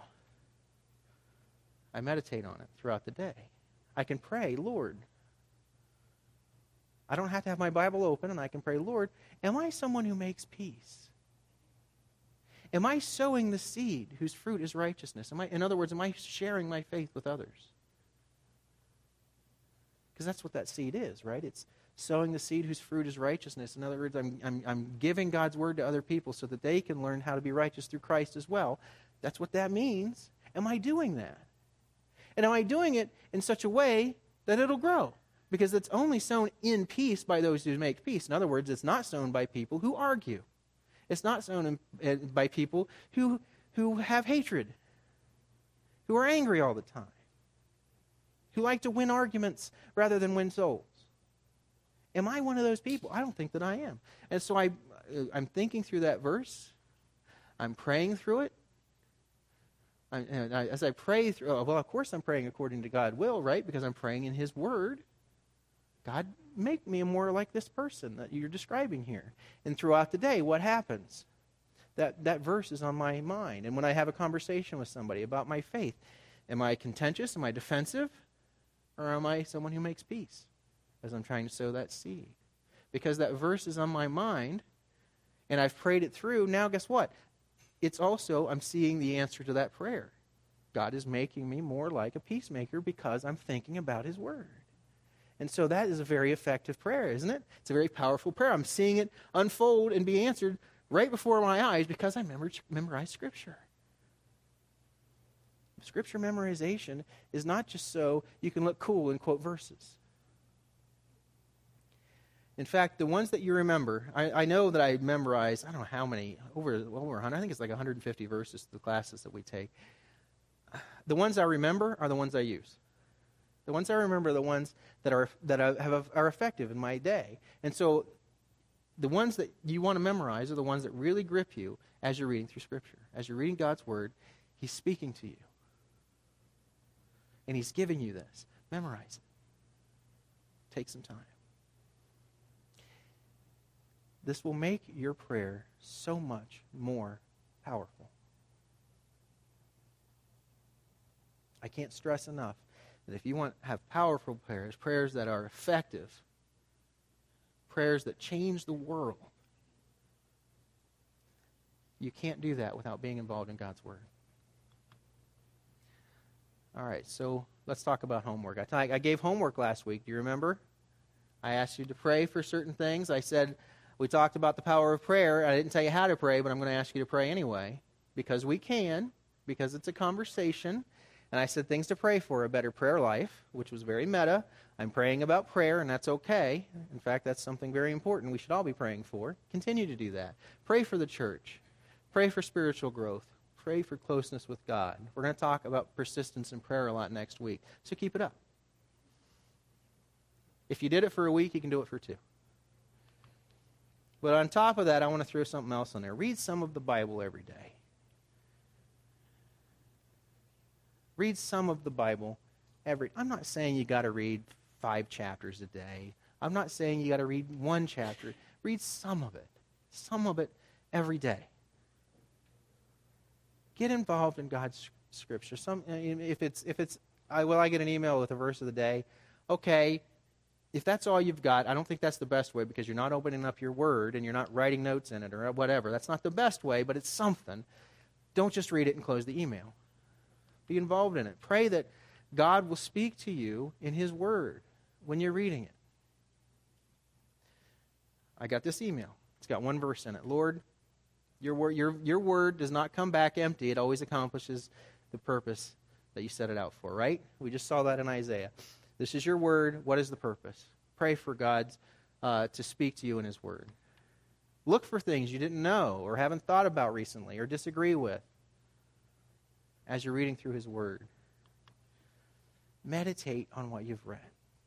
I meditate on it throughout the day. I can pray, Lord. I don't have to have my Bible open, and I can pray, Lord, am I someone who makes peace? Am I sowing the seed whose fruit is righteousness? Am I, in other words, am I sharing my faith with others? Because that's what that seed is, right? It's sowing the seed whose fruit is righteousness. In other words, I'm, I'm, I'm giving God's word to other people so that they can learn how to be righteous through Christ as well. That's what that means. Am I doing that? And am I doing it in such a way that it'll grow? Because it's only sown in peace by those who make peace. In other words, it's not sown by people who argue. It's not sown in, uh, by people who, who have hatred, who are angry all the time, who like to win arguments rather than win souls. Am I one of those people? I don't think that I am. And so I, uh, I'm thinking through that verse. I'm praying through it. I, and I, as I pray through, oh, well, of course I'm praying according to God's will, right? Because I'm praying in His Word. God, make me more like this person that you're describing here. And throughout the day, what happens? That, that verse is on my mind. And when I have a conversation with somebody about my faith, am I contentious? Am I defensive? Or am I someone who makes peace as I'm trying to sow that seed? Because that verse is on my mind, and I've prayed it through. Now, guess what? It's also, I'm seeing the answer to that prayer. God is making me more like a peacemaker because I'm thinking about His Word. And so that is a very effective prayer, isn't it? It's a very powerful prayer. I'm seeing it unfold and be answered right before my eyes because I memorized Scripture. Scripture memorization is not just so you can look cool and quote verses. In fact, the ones that you remember, I, I know that I memorized, I don't know how many, over, over one hundred, I think it's like one hundred fifty verses to the classes that we take. The ones I remember are the ones I use. The ones I remember are the ones that are that are, have, are effective in my day. And so the ones that you want to memorize are the ones that really grip you as you're reading through Scripture. As you're reading God's Word, He's speaking to you. And He's giving you this. Memorize it. Take some time. This will make your prayer so much more powerful. I can't stress enough that if you want to have powerful prayers, prayers that are effective, prayers that change the world, you can't do that without being involved in God's Word. All right, so let's talk about homework. I, t- I gave homework last week. Do you remember? I asked you to pray for certain things. I said we talked about the power of prayer. I didn't tell you how to pray, but I'm going to ask you to pray anyway because we can, because it's a conversation. And I said things to pray for: a better prayer life, which was very meta. I'm praying about prayer, and that's okay. In fact, that's something very important we should all be praying for. Continue to do that. Pray for the church. Pray for spiritual growth. Pray for closeness with God. We're going to talk about persistence in prayer a lot next week, so keep it up. If you did it for a week, you can do it for two. But on top of that, I want to throw something else on there. Read some of the Bible every day. Read some of the Bible every. I'm not saying you got to read five chapters a day. I'm not saying you got to read one chapter. Read some of it. Some of it every day. Get involved in God's Scripture. Some, if it's, if it's, I, will I get an email with a verse of the day? Okay, if that's all you've got, I don't think that's the best way because you're not opening up your Word and you're not writing notes in it or whatever. That's not the best way, but it's something. Don't just read it and close the email. Be involved in it. Pray that God will speak to you in His Word when you're reading it. I got this email. It's got one verse in it. Lord, your word, your, your word does not come back empty. It always accomplishes the purpose that you set it out for, right? We just saw that in Isaiah. This is your word. What is the purpose? Pray for God uh, to speak to you in His Word. Look for things you didn't know or haven't thought about recently or disagree with as you're reading through His Word. Meditate on what you've read.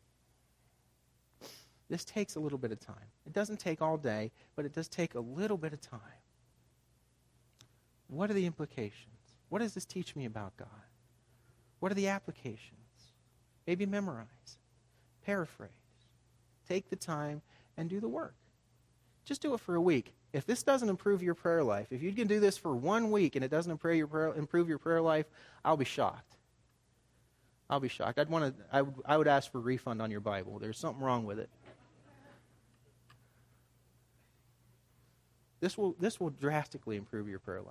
This takes a little bit of time. It doesn't take all day, but it does take a little bit of time. What are the implications? What does this teach me about God? What are the applications? Maybe memorize, paraphrase. Take the time and do the work. Just do it for a week. If this doesn't improve your prayer life, if you can do this for one week and it doesn't improve your prayer, improve your prayer life, I'll be shocked. I'll be shocked. I'd want to. I would, I would ask for a refund on your Bible. There's something wrong with it. This will this will drastically improve your prayer life.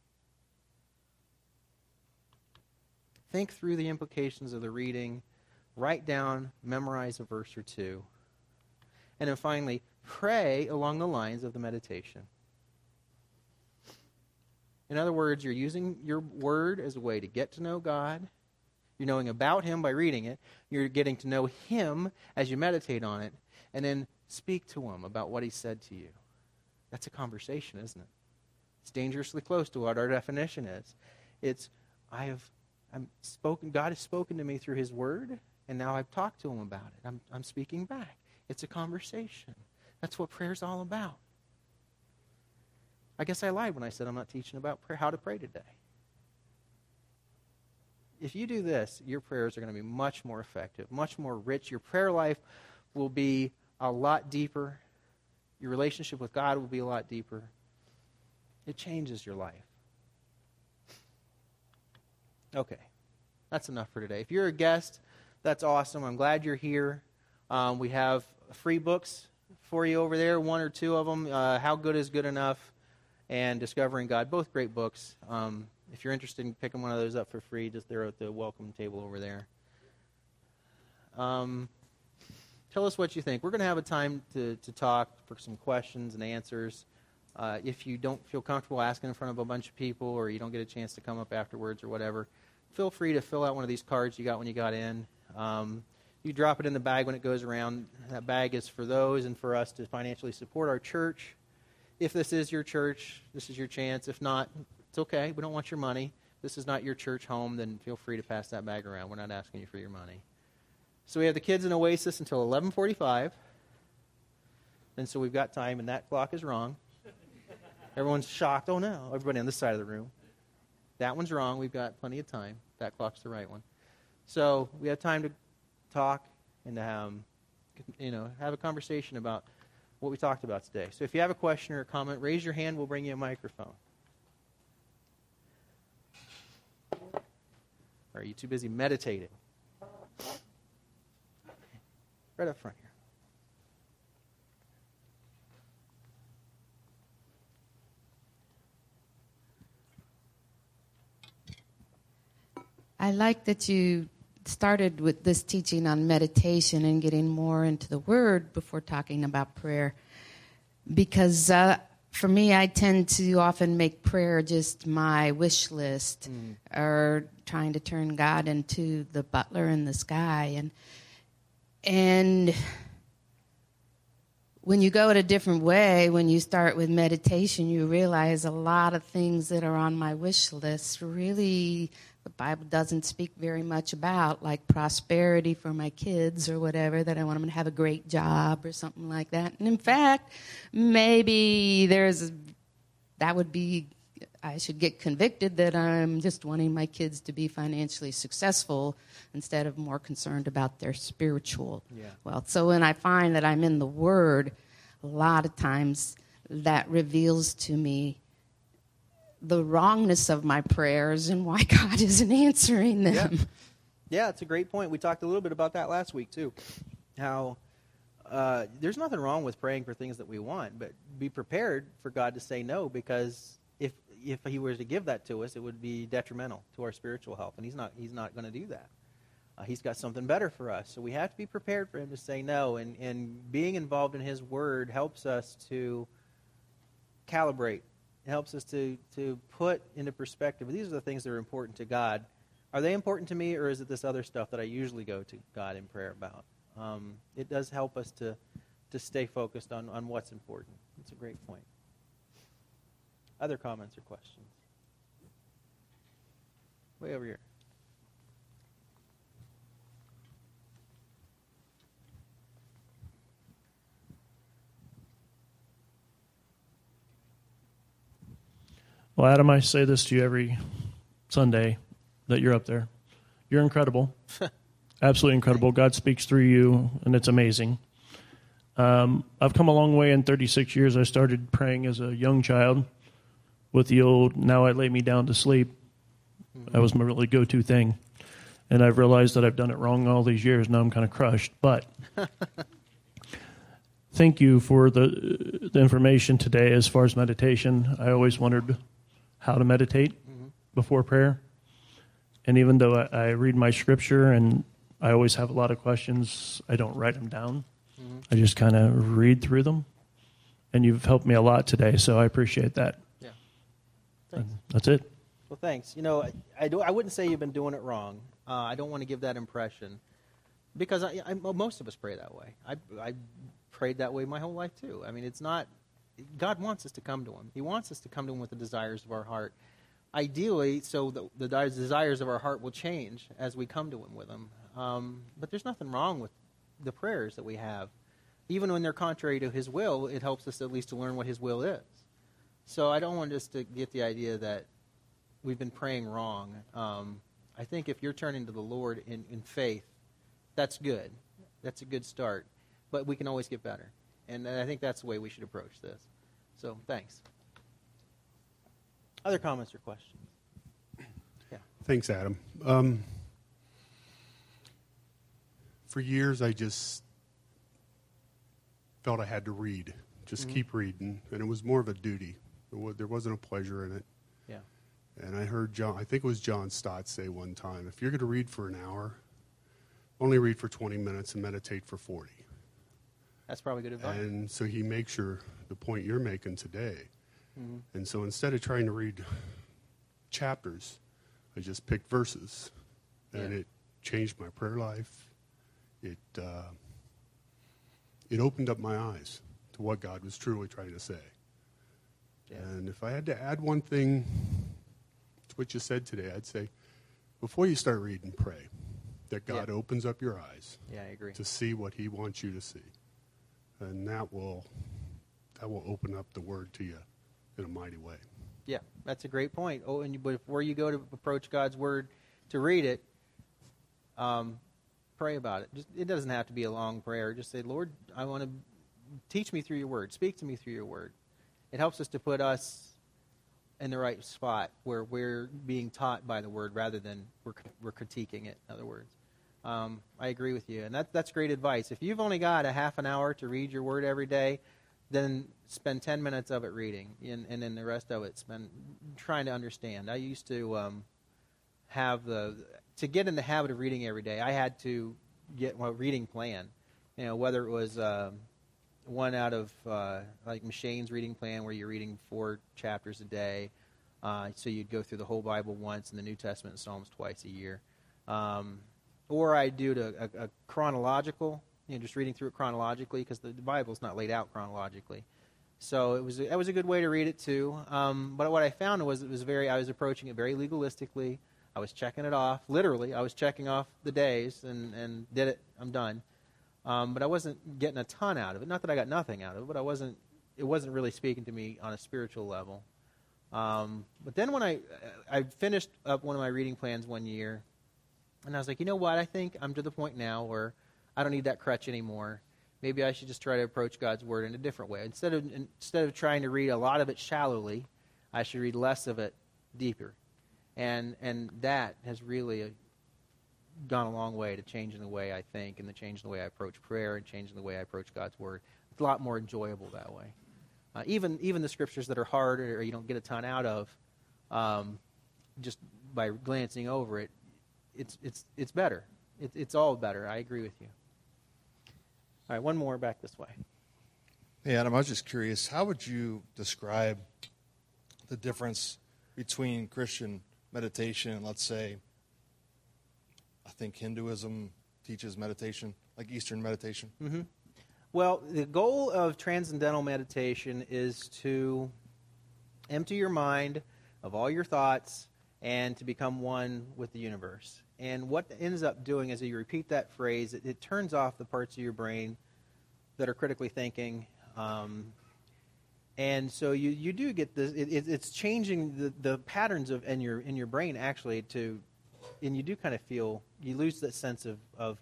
Think through the implications of the reading. Write down, memorize a verse or two. And then finally, pray along the lines of the meditation. In other words, you're using your word as a way to get to know God. You're knowing about Him by reading it. You're getting to know Him as you meditate on it. And then speak to Him about what He said to you. That's a conversation, isn't it? It's dangerously close to what our definition is. It's, I have I'm spoken, God has spoken to me through His Word, and now I've talked to Him about it. I'm, I'm speaking back. It's a conversation. That's what prayer's all about. I guess I lied when I said I'm not teaching about prayer, how to pray today. If you do this, your prayers are going to be much more effective, much more rich. Your prayer life will be a lot deeper. Your relationship with God will be a lot deeper. It changes your life. Okay, that's enough for today. If you're a guest, that's awesome. I'm glad you're here. Um, we have free books for you over there, one or two of them, uh, How Good is Good Enough and Discovering God, both great books. Um, if you're interested in picking one of those up for free, just they're at the welcome table over there. Um, tell us what you think. We're going to have a time to, to talk for some questions and answers. Uh, if you don't feel comfortable asking in front of a bunch of people or you don't get a chance to come up afterwards or whatever, feel free to fill out one of these cards you got when you got in. Um, you drop it in the bag when it goes around. That bag is for those and for us to financially support our church. If this is your church, this is your chance. If not, it's okay. We don't want your money. If this is not your church home, then feel free to pass that bag around. We're not asking you for your money. So we have the kids in Oasis until eleven forty-five. And so we've got time, and that clock is wrong. Everyone's shocked. Oh, no. Everybody on this side of the room. That one's wrong. We've got plenty of time. That clock's the right one. So we have time to talk and to have, you know, have a conversation about what we talked about today. So if you have a question or a comment, raise your hand. We'll bring you a microphone. Or are you too busy meditating? Right up front here. I like that you started with this teaching on meditation and getting more into the Word before talking about prayer. Because uh, for me, I tend to often make prayer just my wish list mm. or trying to turn God into the butler in the sky. And and when you go in a different way, when you start with meditation, you realize a lot of things that are on my wish list really the Bible doesn't speak very much about, like prosperity for my kids or whatever, that I want them to have a great job or something like that. And in fact, maybe there's, that would be I should get convicted that I'm just wanting my kids to be financially successful instead of more concerned about their spiritual Yeah. wealth. So when I find that I'm in the Word, a lot of times that reveals to me the wrongness of my prayers and why God isn't answering them. Yeah. Yeah, it's a great point. We talked a little bit about that last week, too. How uh, there's nothing wrong with praying for things that we want, but be prepared for God to say no, because if if he were to give that to us, it would be detrimental to our spiritual health, and he's not he's not going to do that. Uh, he's got something better for us, so we have to be prepared for him to say no, and, and being involved in his word helps us to calibrate. It helps us to, to put into perspective, these are the things that are important to God. Are they important to me, or is it this other stuff that I usually go to God in prayer about? Um, it does help us to, to stay focused on, on what's important. It's a great point. Other comments or questions? Way over here. Well, Adam, I say this to you every Sunday that you're up there. You're incredible. Absolutely incredible. God speaks through you, and it's amazing. Um, I've come a long way in thirty-six years. I started praying as a young child with the old, now I lay me down to sleep. Mm-hmm. That was my really go-to thing. And I've realized that I've done it wrong all these years. Now I'm kind of crushed. But thank you for the, the information today as far as meditation. I always wondered how to meditate mm-hmm. before prayer. And even though I, I read my scripture and I always have a lot of questions, I don't write them down. Mm-hmm. I just kind of read through them. And you've helped me a lot today, so I appreciate that. Yeah. Thanks. And that's it. Well, thanks. You know, I, I, do, I wouldn't say you've been doing it wrong. Uh, I don't want to give that impression. Because I, I, most of us pray that way. I, I prayed that way my whole life, too. I mean, it's not... God wants us to come to him. He wants us to come to him with the desires of our heart. Ideally, so the, the desires of our heart will change as we come to him with them. Um, but there's nothing wrong with the prayers that we have. Even when they're contrary to his will, it helps us at least to learn what his will is. So I don't want us to get the idea that we've been praying wrong. Um, I think if you're turning to the Lord in, in faith, that's good. That's a good start. But we can always get better. And I think that's the way we should approach this. So, thanks. Other comments or questions? Yeah. Thanks, Adam. Um, for years, I just felt I had to read. Just mm-hmm. keep reading. And it was more of a duty. There wasn't a pleasure in it. Yeah. And I heard John, I think it was John Stott say one time, if you're going to read for an hour, only read for twenty minutes and meditate for forty. That's probably good advice. And so he makes your, the point you're making today. Mm-hmm. And so instead of trying to read chapters, I just picked verses. And yeah. it changed my prayer life. It uh, it opened up my eyes to what God was truly trying to say. Yeah. And if I had to add one thing to what you said today, I'd say, before you start reading, pray that God yeah. opens up your eyes yeah, I agree. to see what he wants you to see. And that will that will open up the word to you in a mighty way. Yeah, that's a great point. Oh, and you, before you go to approach God's word to read it, um, pray about it. Just, it doesn't have to be a long prayer. Just say, Lord, I want to teach me through your word. Speak to me through your word. It helps us to put us in the right spot where we're being taught by the word rather than we're, we're critiquing it, in other words. Um, I agree with you, and that, that's great advice. If you've only got a half an hour to read your word every day, then spend ten minutes of it reading, and, and then the rest of it spend trying to understand. I used to um, have the, to get in the habit of reading every day, I had to get a reading plan, you know, whether it was um, one out of, uh, like M'Cheyne's reading plan where you're reading four chapters a day, uh, so you'd go through the whole Bible once and the New Testament and Psalms twice a year. Um, Or I do a, a, a chronological, you know, just reading through it chronologically because the, the Bible's not laid out chronologically. So it was that was a good way to read it too. Um, but what I found was it was very I was approaching it very legalistically. I was checking it off, literally. I was checking off the days and, and did it. I'm done. Um, but I wasn't getting a ton out of it. Not that I got nothing out of it, but I wasn't. It wasn't really speaking to me on a spiritual level. Um, but then when I I finished up one of my reading plans one year, and I was like, you know what? I think I'm to the point now where I don't need that crutch anymore. Maybe I should just try to approach God's Word in a different way. Instead of instead of trying to read a lot of it shallowly, I should read less of it deeper. And and that has really uh, gone a long way to changing the way I think and the changing the way I approach prayer and changing the way I approach God's Word. It's a lot more enjoyable that way. Uh, even even the scriptures that are hard or you don't get a ton out of, um, just by glancing over it, it's it's it's better. It, it's all better. I agree with you. All right, one more back this way. Hey, Adam, I was just curious, how would you describe the difference between Christian meditation and, let's say, I think Hinduism teaches meditation, like Eastern meditation? Mm-hmm. Well, the goal of transcendental meditation is to empty your mind of all your thoughts and to become one with the universe. And what it ends up doing is, as you repeat that phrase, it, it turns off the parts of your brain that are critically thinking. Um, and so you, you do get this, it, it, it's changing the, the patterns of in your in your brain actually to, and you do kind of feel, you lose that sense of, of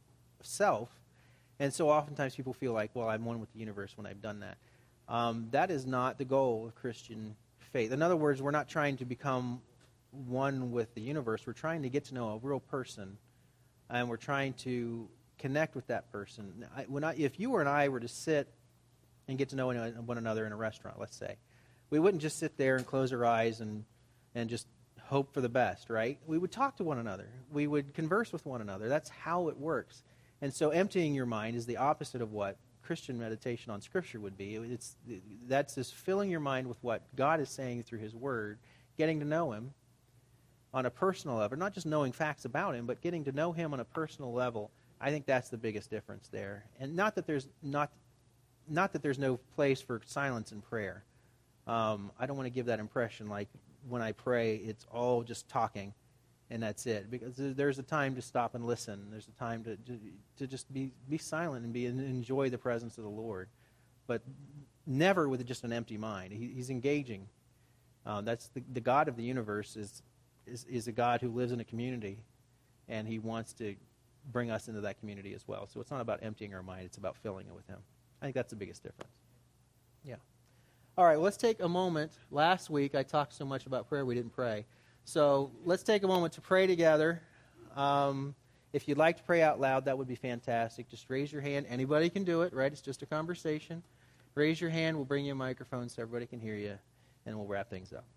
self. And so oftentimes people feel like, well, I'm one with the universe when I've done that. Um, that is not the goal of Christian faith. In other words, we're not trying to become one with the universe. We're trying to get to know a real person, and we're trying to connect with that person. I, when I, if you or and I were to sit and get to know one another in a restaurant, let's say, we wouldn't just sit there and close our eyes and, and just hope for the best, right? We would talk to one another. We would converse with one another. That's how it works. And so emptying your mind is the opposite of what Christian meditation on Scripture would be. It's that's just filling your mind with what God is saying through His Word, getting to know Him on a personal level, not just knowing facts about Him, but getting to know Him on a personal level. I think that's the biggest difference there. And not that there's not, not that there's no place for silence in prayer. Um, I don't want to give that impression like when I pray, it's all just talking. And that's it. Because there's a time to stop and listen. There's a time to to, to just be, be silent and be and enjoy the presence of the Lord. But never with just an empty mind. He, he's engaging. Uh, that's the, the God of the universe is, is is a God who lives in a community, and He wants to bring us into that community as well. So it's not about emptying our mind. It's about filling it with Him. I think that's the biggest difference. Yeah. All right, well, let's take a moment. Last week I talked so much about prayer we didn't pray. So let's take a moment to pray together. Um, if you'd like to pray out loud, that would be fantastic. Just raise your hand. Anybody can do it, right? It's just a conversation. Raise your hand. We'll bring you a microphone so everybody can hear you, and we'll wrap things up.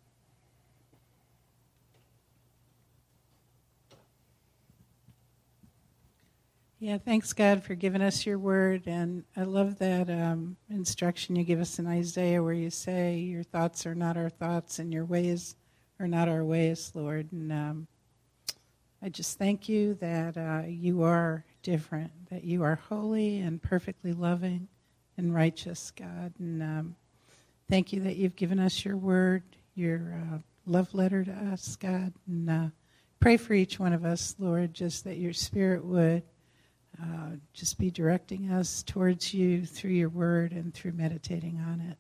Yeah, thanks, God, for giving us your word. And I love that um, instruction you give us in Isaiah where you say, your thoughts are not our thoughts and your ways are not our ways, Lord. And um, I just thank you that uh, you are different, that you are holy and perfectly loving and righteous, God. And um, thank you that you've given us your word, your uh, love letter to us, God. And uh, pray for each one of us, Lord, just that your Spirit would uh, just be directing us towards you through your word and through meditating on it.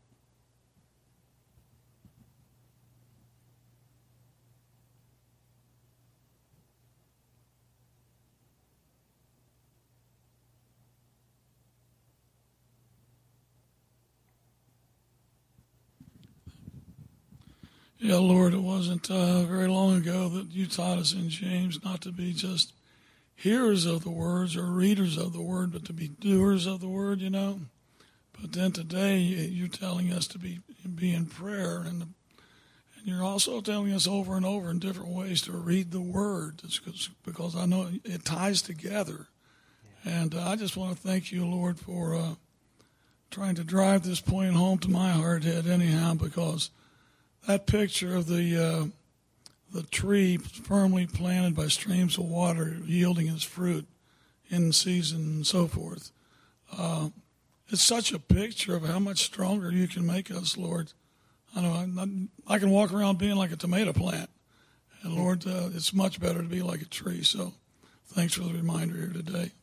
Yeah, Lord, it wasn't uh, very long ago that you taught us in James not to be just hearers of the words or readers of the word, but to be doers of the word, you know. But then today you're telling us to be be in prayer, and, the, and you're also telling us over and over in different ways to read the word, because I know it ties together. And uh, I just want to thank you, Lord, for uh, trying to drive this point home to my hard head anyhow, because that picture of the uh, the tree firmly planted by streams of water, yielding its fruit in season and so forth, uh, it's such a picture of how much stronger you can make us, Lord. I know I'm not, I can walk around being like a tomato plant, and Lord, uh, it's much better to be like a tree. So, thanks for the reminder here today.